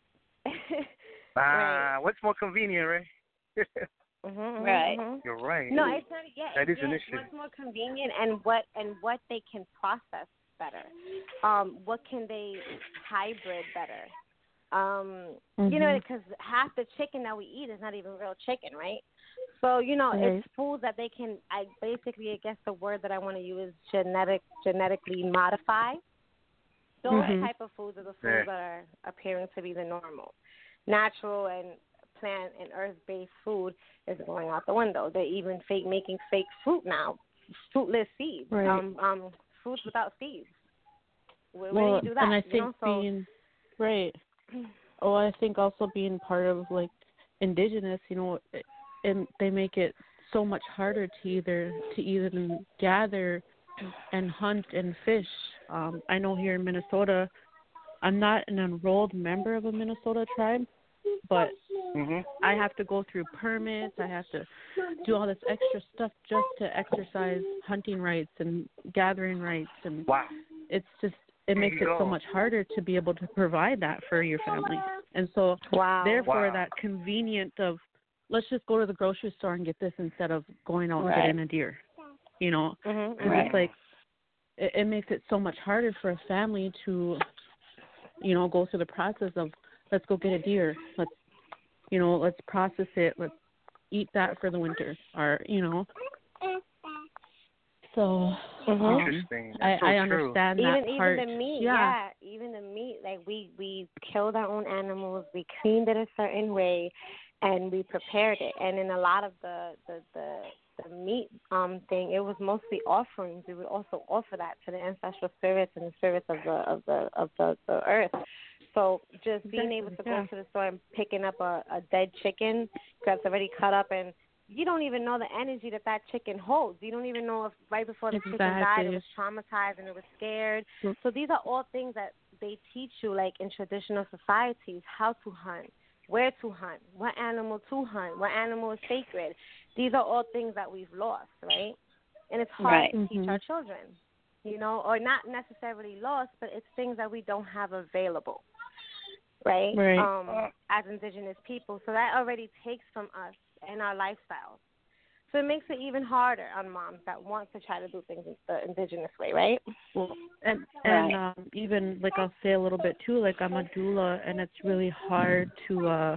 [SPEAKER 2] ah,
[SPEAKER 3] right.
[SPEAKER 2] what's more convenient, right?
[SPEAKER 3] Mm-hmm,
[SPEAKER 4] Right.
[SPEAKER 3] Mm-hmm.
[SPEAKER 2] You're right.
[SPEAKER 3] No, it's not. Yeah,
[SPEAKER 2] That is
[SPEAKER 3] yeah,
[SPEAKER 2] an issue.
[SPEAKER 3] what's more convenient, and what and what they can process better. Um, what can they hybrid better? Um,
[SPEAKER 5] Mm-hmm.
[SPEAKER 3] You know, because half the chicken that we eat is not even real chicken, right? So you know,
[SPEAKER 5] Right.
[SPEAKER 3] it's foods that they can. I basically, I guess the word that I want to use is genetic, genetically modify. Those
[SPEAKER 5] Mhm.
[SPEAKER 3] type of foods are the foods
[SPEAKER 2] Yeah.
[SPEAKER 3] that are appearing to be the normal, natural and plant and earth-based food is going out the window. They're even fake making fake fruit now, fruitless seeds,
[SPEAKER 5] Right.
[SPEAKER 3] um, um, fruits without seeds. Where, where
[SPEAKER 5] Well,
[SPEAKER 3] do you do that?
[SPEAKER 5] and I
[SPEAKER 3] you
[SPEAKER 5] think
[SPEAKER 3] know? So,
[SPEAKER 5] being right. Oh, I think also being part of like indigenous, you know, it- and they make it so much harder to either to even gather and hunt and fish. Um, I know here in Minnesota, I'm not an enrolled member of a Minnesota tribe, but
[SPEAKER 2] Mhm.
[SPEAKER 5] I have to go through permits. I have to do all this extra stuff just to exercise hunting rights and gathering rights, and
[SPEAKER 2] Wow.
[SPEAKER 5] it's just it
[SPEAKER 2] There
[SPEAKER 5] makes
[SPEAKER 2] you
[SPEAKER 5] it so
[SPEAKER 2] go.
[SPEAKER 5] much harder to be able to provide that for your family. And so
[SPEAKER 3] wow.
[SPEAKER 5] therefore
[SPEAKER 2] Wow.
[SPEAKER 5] that convenient of let's just go to the grocery store and get this instead of going out and
[SPEAKER 4] Right.
[SPEAKER 5] getting a deer. You know,
[SPEAKER 3] Mhm.
[SPEAKER 5] because
[SPEAKER 4] Right.
[SPEAKER 5] it's like it, it makes it so much harder for a family to, you know, go through the process of let's go get a deer. Let's, you know, let's process it. Let's eat that for the winter. Or, you know, So
[SPEAKER 3] Mhm.
[SPEAKER 5] um,
[SPEAKER 2] Interesting.
[SPEAKER 5] I,
[SPEAKER 2] That's so
[SPEAKER 5] I
[SPEAKER 2] true.
[SPEAKER 5] understand
[SPEAKER 3] Even
[SPEAKER 5] that part.
[SPEAKER 3] even the meat,
[SPEAKER 5] yeah.
[SPEAKER 3] yeah. Even the meat, like we we killed our own animals, we cleaned it a certain way, and we prepared it. And in a lot of the the the, the meat um thing, it was mostly offerings. We would also offer that to the ancestral spirits and the spirits of the of the of the, the earth. So just being
[SPEAKER 5] Exactly,
[SPEAKER 3] able to
[SPEAKER 5] yeah.
[SPEAKER 3] go to the store and picking up a, a dead chicken that's already cut up, and you don't even know the energy that that chicken holds. You don't even know if right before the chicken died, it
[SPEAKER 5] Exactly.
[SPEAKER 3] was traumatized and it was scared.
[SPEAKER 5] Mm.
[SPEAKER 3] So these are all things that they teach you, like in traditional societies, how to hunt, where to hunt, what animal to hunt, what animal is sacred. These are all things that we've lost, right? And it's hard
[SPEAKER 4] Right.
[SPEAKER 3] to teach
[SPEAKER 5] Mhm.
[SPEAKER 3] our children, you know, or not necessarily lost, but it's things that we don't have available, right?
[SPEAKER 5] Right.
[SPEAKER 3] Um, as indigenous people. So that already takes from us and our lifestyles. So it makes it even harder on moms that want to try to do things the indigenous way, right?
[SPEAKER 5] Well, and
[SPEAKER 4] Right.
[SPEAKER 5] and um, even like I'll say a little bit too. Like I'm a doula, and it's really hard to uh,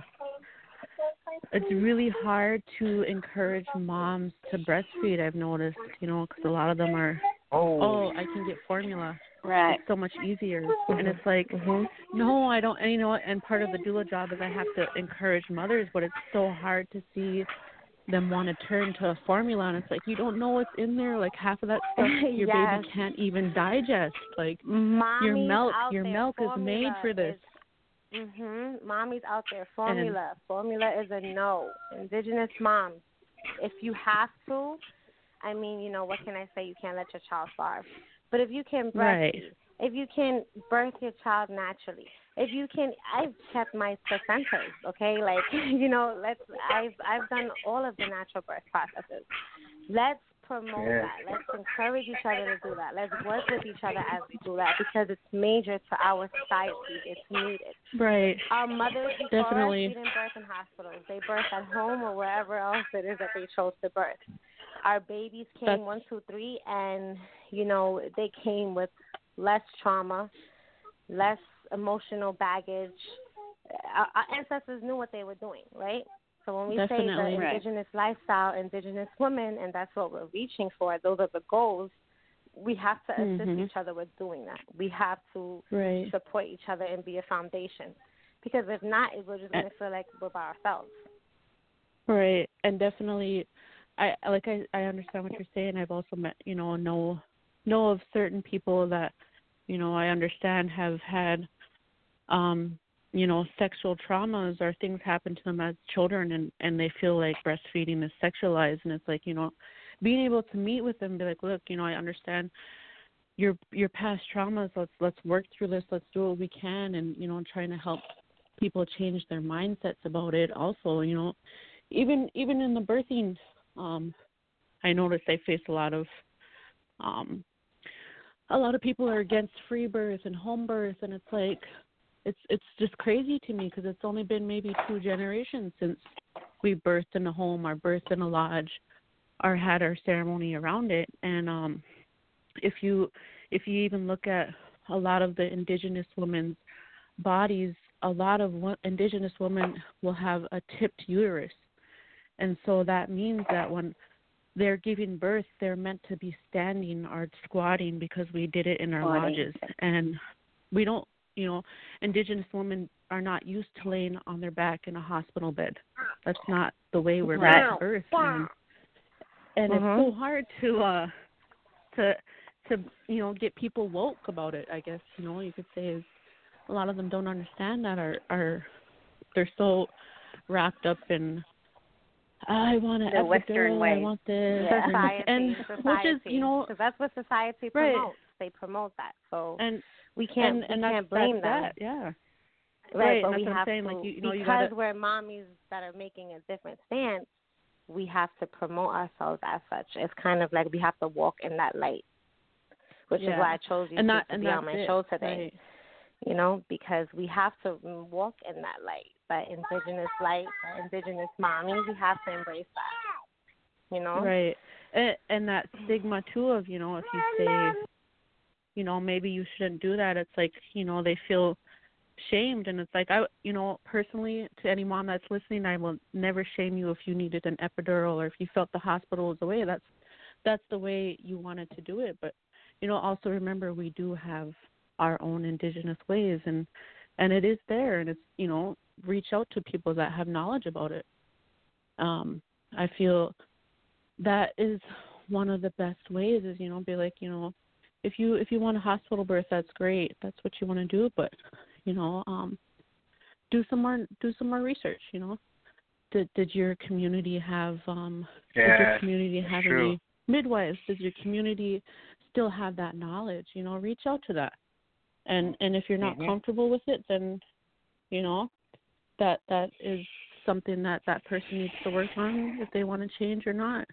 [SPEAKER 5] it's really hard to encourage moms to breastfeed. I've noticed, you know, because a lot of them are,
[SPEAKER 2] Oh.
[SPEAKER 5] oh, I can get formula.
[SPEAKER 4] Right.
[SPEAKER 5] It's so much easier, and it's like,
[SPEAKER 3] Mhm.
[SPEAKER 5] no, I don't. And, you know, and part of the doula job is I have to encourage mothers, but it's so hard to see them want to turn to a formula, and it's like you don't know what's in there. Like half of that stuff your
[SPEAKER 3] Yes.
[SPEAKER 5] baby can't even digest. Like
[SPEAKER 3] Mommy's
[SPEAKER 5] your milk,
[SPEAKER 3] out
[SPEAKER 5] your
[SPEAKER 3] there,
[SPEAKER 5] milk is made
[SPEAKER 3] formula
[SPEAKER 5] for this.
[SPEAKER 3] Is, mhm. Mommy's out there. Formula. Formula is a no. Indigenous moms, if you have to, I mean, you know, what can I say? You can't let your child starve. But if you can breastfeed,
[SPEAKER 5] Right.
[SPEAKER 3] if you can birth your child naturally, if you can, I've kept my placentas, okay? Like, you know, let's. I've I've done all of the natural birth processes. Let's promote
[SPEAKER 2] Yeah.
[SPEAKER 3] that. Let's encourage each other to do that. Let's work with each other as we do that because it's major to our society. It's needed.
[SPEAKER 5] Right.
[SPEAKER 3] Our mothers before
[SPEAKER 5] Definitely.
[SPEAKER 3] us, we didn't birth in hospitals. They birthed at home or wherever else it is that they chose to birth. Our babies came
[SPEAKER 5] That's-
[SPEAKER 3] one, two, three, and you know they came with less trauma, less emotional baggage. Our, our ancestors knew what they were doing, right? So when we
[SPEAKER 5] Definitely.
[SPEAKER 3] say the
[SPEAKER 4] Right.
[SPEAKER 3] indigenous lifestyle, indigenous women, and that's what we're reaching for, those are the goals, we have to assist
[SPEAKER 5] Mhm.
[SPEAKER 3] each other with doing that. We have to
[SPEAKER 5] Right.
[SPEAKER 3] support each other and be a foundation. Because if not, we're just going to feel like we're by ourselves.
[SPEAKER 5] Right. And definitely, I like I I understand what you're saying. I've also met, you know, know know of certain people that, you know, I understand have had, um, you know, sexual traumas or things happen to them as children, and and they feel like breastfeeding is sexualized, and it's like, you know, being able to meet with them, be like, look, you know, I understand your your past traumas. Let's let's work through this. Let's do what we can, and you know, trying to help people change their mindsets about it. Also, you know, even even in the birthing, um, I noticed I face a lot of, um, a lot of people are against free birth and home birth, and it's like, it's it's just crazy to me because it's only been maybe two generations since we birthed in a home or birthed in a lodge or had our ceremony around it. And um, if you if you even look at a lot of the indigenous women's bodies, a lot of wo- indigenous women will have a tipped uterus. And so that means that when they're giving birth, they're meant to be standing or squatting because we did it in our
[SPEAKER 4] Squatting.
[SPEAKER 5] lodges. And we don't, you know, indigenous women are not used to laying on their back in a hospital bed. That's not the way we're meant
[SPEAKER 4] Right.
[SPEAKER 5] to birth. And, and
[SPEAKER 3] Mhm.
[SPEAKER 5] it's so hard to, uh, to, to, you know, get people woke about it, I guess, you know, you could say is a lot of them don't understand that, or, or they're so wrapped up in, I want an
[SPEAKER 4] The Western
[SPEAKER 5] epidural,
[SPEAKER 4] way.
[SPEAKER 5] I want this,
[SPEAKER 4] Yeah.
[SPEAKER 3] Society,
[SPEAKER 5] and
[SPEAKER 3] society.
[SPEAKER 5] which is, you know,
[SPEAKER 3] because that's what society
[SPEAKER 5] right.
[SPEAKER 3] promotes. They promote that, so
[SPEAKER 5] and
[SPEAKER 3] we can't
[SPEAKER 5] and, and
[SPEAKER 3] we
[SPEAKER 5] that's,
[SPEAKER 3] can't blame
[SPEAKER 5] that's
[SPEAKER 3] them.
[SPEAKER 5] that, yeah,
[SPEAKER 3] Right,
[SPEAKER 5] right.
[SPEAKER 3] but
[SPEAKER 5] And that's
[SPEAKER 3] we
[SPEAKER 5] what I'm
[SPEAKER 3] have
[SPEAKER 5] saying.
[SPEAKER 3] to
[SPEAKER 5] Like you, you know,
[SPEAKER 3] because
[SPEAKER 5] you gotta,
[SPEAKER 3] we're mommies that are making a different stance. We have to promote ourselves as such. It's kind of like we have to walk in that light, which
[SPEAKER 5] yeah.
[SPEAKER 3] is why I chose you
[SPEAKER 5] and
[SPEAKER 3] to,
[SPEAKER 5] that,
[SPEAKER 3] to
[SPEAKER 5] and
[SPEAKER 3] be on
[SPEAKER 5] that's
[SPEAKER 3] my
[SPEAKER 5] it,
[SPEAKER 3] show today.
[SPEAKER 5] right.
[SPEAKER 3] You know, because we have to walk in that light, that indigenous light, that indigenous mommy. We have to embrace that. You know,
[SPEAKER 5] Right, and, and that stigma too of, you know, if you say, you know, maybe you shouldn't do that, it's like, you know, they feel shamed, and it's like, I, you know, personally, to any mom that's listening, I will never shame you if you needed an epidural or if you felt the hospital was away. That's that's the way you wanted to do it. But, you know, also remember we do have our own indigenous ways, and, and it is there, and it's, you know, reach out to people that have knowledge about it. Um, I feel that is one of the best ways is, you know, be like, you know, if you if you want a hospital birth, that's great. That's what you want to do, but, you know, um, do some more do some more research, you know. Did did your community have um
[SPEAKER 2] yeah,
[SPEAKER 5] did your community have
[SPEAKER 2] true.
[SPEAKER 5] any midwives? Does your community still have that knowledge? You know, reach out to that. And and if you're not
[SPEAKER 2] mm-hmm.
[SPEAKER 5] comfortable with it, then, you know, that that is something that that person needs to work on if they want to change or not.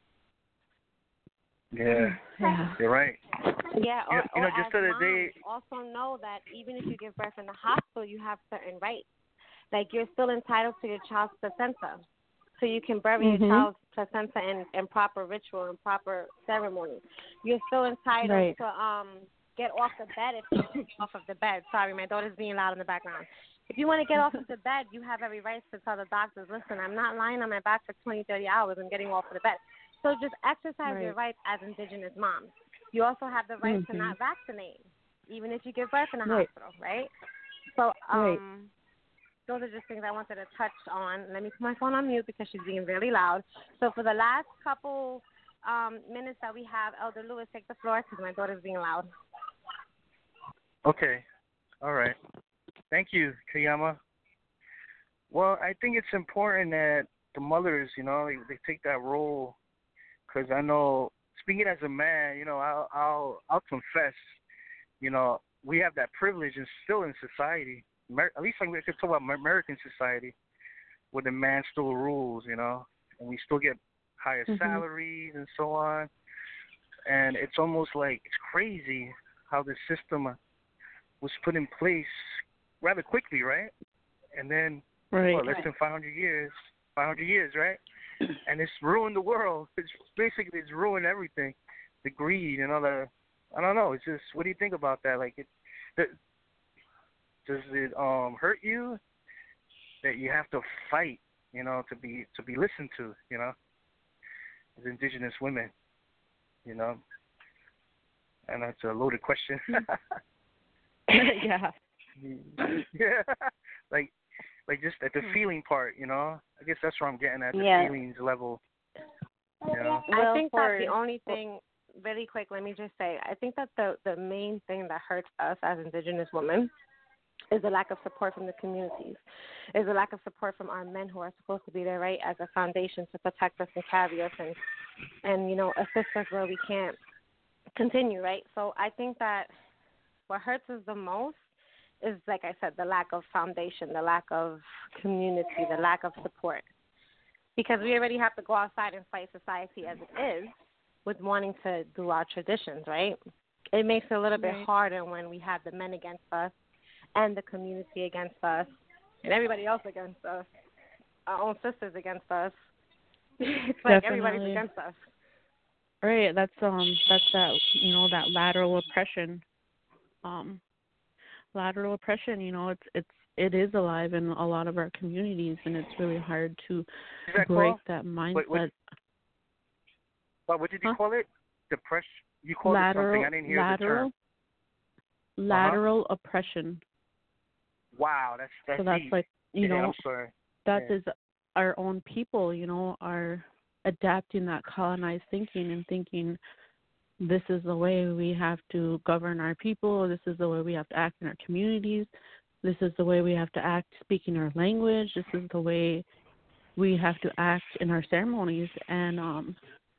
[SPEAKER 2] Yeah,
[SPEAKER 5] yeah.
[SPEAKER 2] You're right.
[SPEAKER 3] Yeah, or,
[SPEAKER 2] you know, you know
[SPEAKER 3] or
[SPEAKER 2] just
[SPEAKER 3] as
[SPEAKER 2] the other
[SPEAKER 3] moms,
[SPEAKER 2] day.
[SPEAKER 3] also know that even if you give birth in the hospital, you have certain rights. Like you're still entitled to your child's placenta, so you can bury
[SPEAKER 5] mm-hmm.
[SPEAKER 3] your child's placenta in, in proper ritual and proper ceremony. You're still entitled
[SPEAKER 5] right.
[SPEAKER 3] to um get off the bed if you want to get off of the bed. Sorry, my daughter's being loud in the background. If you want to get off of the bed, you have every right to tell the doctors, listen, I'm not lying on my back for twenty, thirty hours. I'm getting off of the bed. So just exercise
[SPEAKER 5] right.
[SPEAKER 3] your rights as Indigenous moms. You also have the right
[SPEAKER 5] mm-hmm.
[SPEAKER 3] to not vaccinate, even if you give birth in a
[SPEAKER 5] right.
[SPEAKER 3] hospital, right? So um,
[SPEAKER 5] right.
[SPEAKER 3] those are just things I wanted to touch on. Let me put my phone on mute because she's being really loud. So for the last couple um, minutes that we have, Elder Lewis, take the floor because my daughter's being loud.
[SPEAKER 2] Okay. All right. Thank you, Kayama. Well, I think it's important that the mothers, you know, they, they take that role, because I know, speaking as a man, you know, I'll, I'll I'll confess, you know, we have that privilege and still in society, at least like we could talk about American society, where the man still rules, you know, and we still get higher
[SPEAKER 5] mm-hmm.
[SPEAKER 2] salaries and so on. And it's almost like it's crazy how the system was put in place rather quickly, right? And then,
[SPEAKER 5] right.
[SPEAKER 2] what, less than five hundred years, five hundred years, right? And it's ruined the world. It's basically, it's ruined everything. The greed and all the, I don't know. It's just, what do you think about that? Like, it, the, does it um hurt you that you have to fight, you know, to be to be listened to, you know, as Indigenous women, you know? And that's a loaded question.
[SPEAKER 5] yeah.
[SPEAKER 2] Yeah. like, like just at the feeling part, you know? I guess that's where I'm getting at, the
[SPEAKER 4] yeah.
[SPEAKER 2] feelings level. You know?
[SPEAKER 3] I
[SPEAKER 4] Well,
[SPEAKER 3] think
[SPEAKER 4] for,
[SPEAKER 3] that the only thing, really quick, let me just say, I think that the, the main thing that hurts us as Indigenous women is the lack of support from the communities, is the lack of support from our men who are supposed to be there, right, as a foundation to protect us and carry us and, and you know, assist us where we can't continue, right? So I think that what hurts us the most is, like I said, the lack of foundation, the lack of community, the lack of support. Because we already have to go outside and fight society as it is with wanting to do our traditions, right? It makes it a little bit
[SPEAKER 5] right.
[SPEAKER 3] harder when we have the men against us and the community against us and everybody else against us, our own sisters against us. It's like
[SPEAKER 5] Definitely.
[SPEAKER 3] everybody's against us.
[SPEAKER 5] Right, that's um that's that, you know, that lateral oppression. Um lateral oppression, you know, it's it's it is alive in a lot of our communities, and it's really hard to
[SPEAKER 2] that
[SPEAKER 5] break
[SPEAKER 2] called?
[SPEAKER 5] that mindset.
[SPEAKER 2] What, what, what, what did you
[SPEAKER 5] huh?
[SPEAKER 2] call it? Depression? You called
[SPEAKER 5] lateral,
[SPEAKER 2] it something. I didn't hear
[SPEAKER 5] lateral,
[SPEAKER 2] the term.
[SPEAKER 5] Lateral
[SPEAKER 2] uh-huh.
[SPEAKER 5] oppression.
[SPEAKER 2] Wow, that's that's
[SPEAKER 5] So that's
[SPEAKER 2] deep.
[SPEAKER 5] like, you
[SPEAKER 2] yeah,
[SPEAKER 5] know,
[SPEAKER 2] I'm sorry.
[SPEAKER 5] that
[SPEAKER 2] yeah.
[SPEAKER 5] is our own people, you know, are adapting that colonized thinking and thinking this is the way we have to govern our people, this is the way we have to act in our communities, this is the way we have to act speaking our language, this is the way we have to act in our ceremonies. And, um,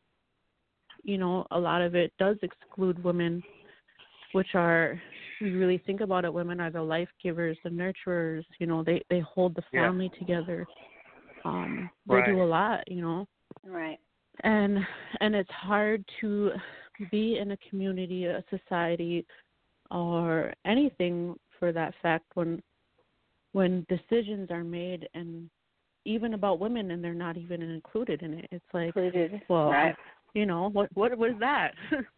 [SPEAKER 5] you know, a lot of it does exclude women, which are, we really think about it, women are the life givers, the nurturers, you know, they, they hold the family yeah. together. Um, they
[SPEAKER 2] right.
[SPEAKER 5] do a lot, you know.
[SPEAKER 4] Right.
[SPEAKER 5] And and it's hard to be in a community, a society, or anything for that fact when when decisions are made and even about women and they're not even included in it. It's like,
[SPEAKER 4] included.
[SPEAKER 5] well,
[SPEAKER 4] right.
[SPEAKER 5] you know, what what was that?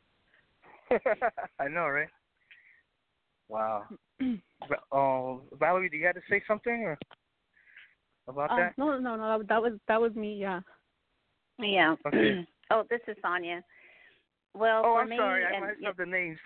[SPEAKER 2] I know, right? Wow. um, Valerie, do you have to say something or about
[SPEAKER 5] uh,
[SPEAKER 2] that?
[SPEAKER 5] No, no, no. That was that was me. Yeah.
[SPEAKER 4] Yeah.
[SPEAKER 2] Okay.
[SPEAKER 4] Oh, this is Sonia. Well,
[SPEAKER 2] Oh,
[SPEAKER 4] for
[SPEAKER 2] I'm
[SPEAKER 4] me,
[SPEAKER 2] sorry. I
[SPEAKER 4] and
[SPEAKER 2] messed
[SPEAKER 4] yeah,
[SPEAKER 2] up the names.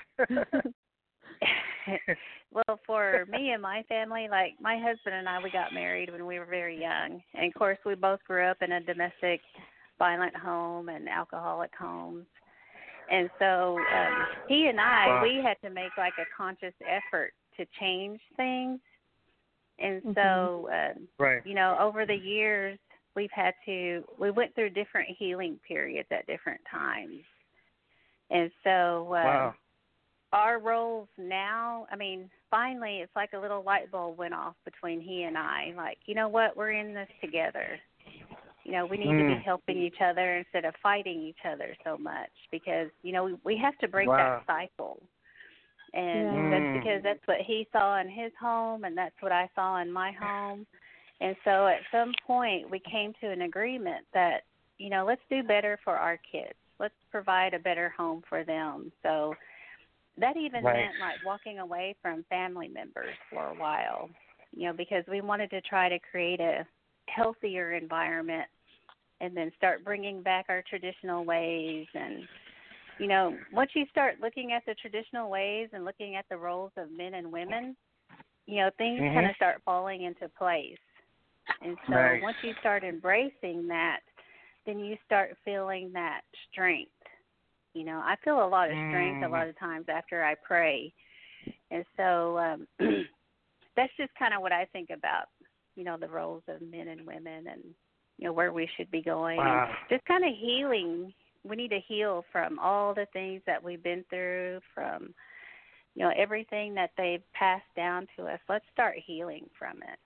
[SPEAKER 4] well, for me and my family, like my husband and I, we got married when we were very young, and of course, we both grew up in a domestic violent home and alcoholic homes. And so um, he and I,
[SPEAKER 2] Wow.
[SPEAKER 4] we had to make like a conscious effort to change things. And
[SPEAKER 5] Mhm.
[SPEAKER 4] so, um,
[SPEAKER 2] Right.
[SPEAKER 4] you know, over the years, we've had to, we went through different healing periods at different times. And so uh,
[SPEAKER 2] Wow.
[SPEAKER 4] our roles now, I mean, finally, it's like a little light bulb went off between he and I. Like, you know what, we're in this together. You know, we need to be
[SPEAKER 2] Mm.
[SPEAKER 4] helping each other instead of fighting each other so much because, you know, we, we have to break
[SPEAKER 2] Wow.
[SPEAKER 4] that cycle. And
[SPEAKER 5] Yeah.
[SPEAKER 2] Mm.
[SPEAKER 4] that's because that's what he saw in his home and that's what I saw in my home. And so at some point we came to an agreement that, you know, let's do better for our kids. Let's provide a better home for them. So that even
[SPEAKER 2] Right.
[SPEAKER 4] meant like walking away from family members for a while, you know, because we wanted to try to create a healthier environment and then start bringing back our traditional ways. And, you know, once you start looking at the traditional ways and looking at the roles of men and women, you know, things
[SPEAKER 2] Mhm.
[SPEAKER 4] kind of start falling into place. And so
[SPEAKER 2] Nice.
[SPEAKER 4] once you start embracing that, then you start feeling that strength. You know, I feel a lot of strength a
[SPEAKER 2] Mm.
[SPEAKER 4] lot of times after I pray. And so um, that's just kind of what I think about, you know, the roles of men and women and, you know, where we should be going.
[SPEAKER 2] Wow.
[SPEAKER 4] And just kind of healing. We need to heal from all the things that we've been through, from, you know, everything that they've passed down to us. Let's start healing from it.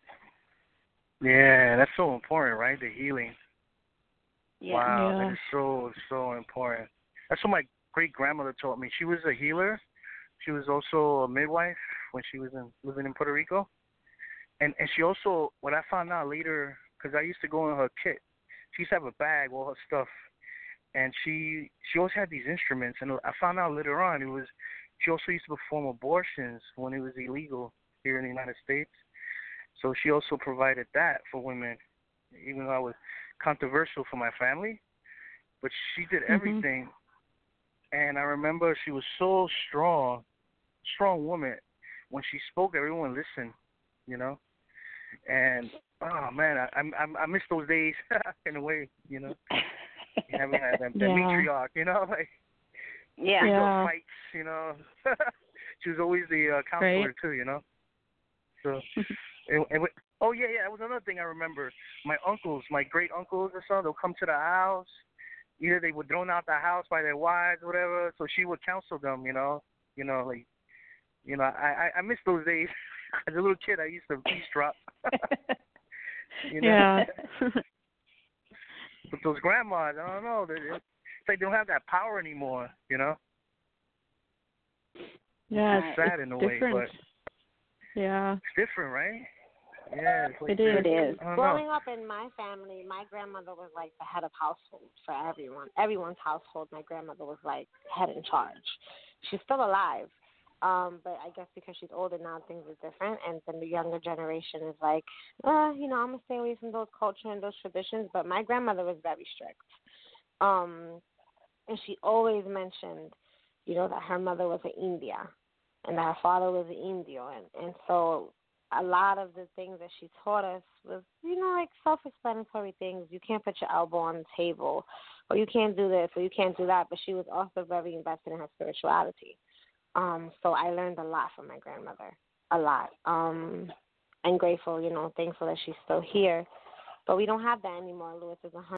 [SPEAKER 2] Yeah, that's so important, right? The healing.
[SPEAKER 4] Yeah.
[SPEAKER 2] Wow,
[SPEAKER 5] Yeah.
[SPEAKER 2] that is so, so important. That's what my great-grandmother taught me. She was a healer. She was also a midwife when she was in, living in Puerto Rico. And and she also, what I found out later, because I used to go in her kit, she used to have a bag, all her stuff. And she she always had these instruments. And I found out later on, it was, she also used to perform abortions when it was illegal here in the United States. So she also provided that for women, even though it was controversial for my family. But she did
[SPEAKER 5] Mhm.
[SPEAKER 2] everything. And I remember she was so strong, strong woman. When she spoke, everyone listened, you know. And, oh, man, I I, I miss those days in a way, you know. Having that, that, that
[SPEAKER 5] Yeah.
[SPEAKER 2] matriarch, you know, like,
[SPEAKER 4] Yeah.
[SPEAKER 2] bring
[SPEAKER 5] Yeah.
[SPEAKER 2] up fights, you know. She was always the uh, counselor,
[SPEAKER 5] Right.
[SPEAKER 2] too, you know. So, and, and, we- oh, yeah, yeah, that was another thing I remember. My uncles, my great uncles or so, they'll come to the house. Either they would thrown out the house by their wives or whatever, so she would counsel them, you know. You know, like, you know, I, I, I miss those days. As a little kid, I used to eavesdrop. You know?
[SPEAKER 5] Yeah.
[SPEAKER 2] But those grandmas, I don't know. They, it's like they don't have that power anymore, you know?
[SPEAKER 5] Yeah.
[SPEAKER 2] It's
[SPEAKER 5] It's,
[SPEAKER 2] sad
[SPEAKER 5] it's
[SPEAKER 2] in a way,
[SPEAKER 5] different.
[SPEAKER 2] but
[SPEAKER 5] yeah.
[SPEAKER 2] it's different, right? Yeah, it's like
[SPEAKER 5] It is.
[SPEAKER 4] It is.
[SPEAKER 2] I don't know.
[SPEAKER 3] Growing up in my family, my grandmother was like the head of household for everyone. Everyone's household, my grandmother was like head in charge. She's still alive, um, but I guess because she's older now, things are different. And then the younger generation is like, uh, you know, I'm gonna stay away from those culture and those traditions. But my grandmother was very strict, um, and she always mentioned, you know, that her mother was an India, and that her father was an Indio, and and so a lot of the things that she taught us was, you know, like self-explanatory things. You can't put your elbow on the table, or you can't do this, or you can't do that. But she was also very invested in her spirituality. Um, so I learned a lot from my grandmother, a lot. Um, I'm grateful, you know, thankful that she's still here. But we don't have that anymore. Lewis is one hundred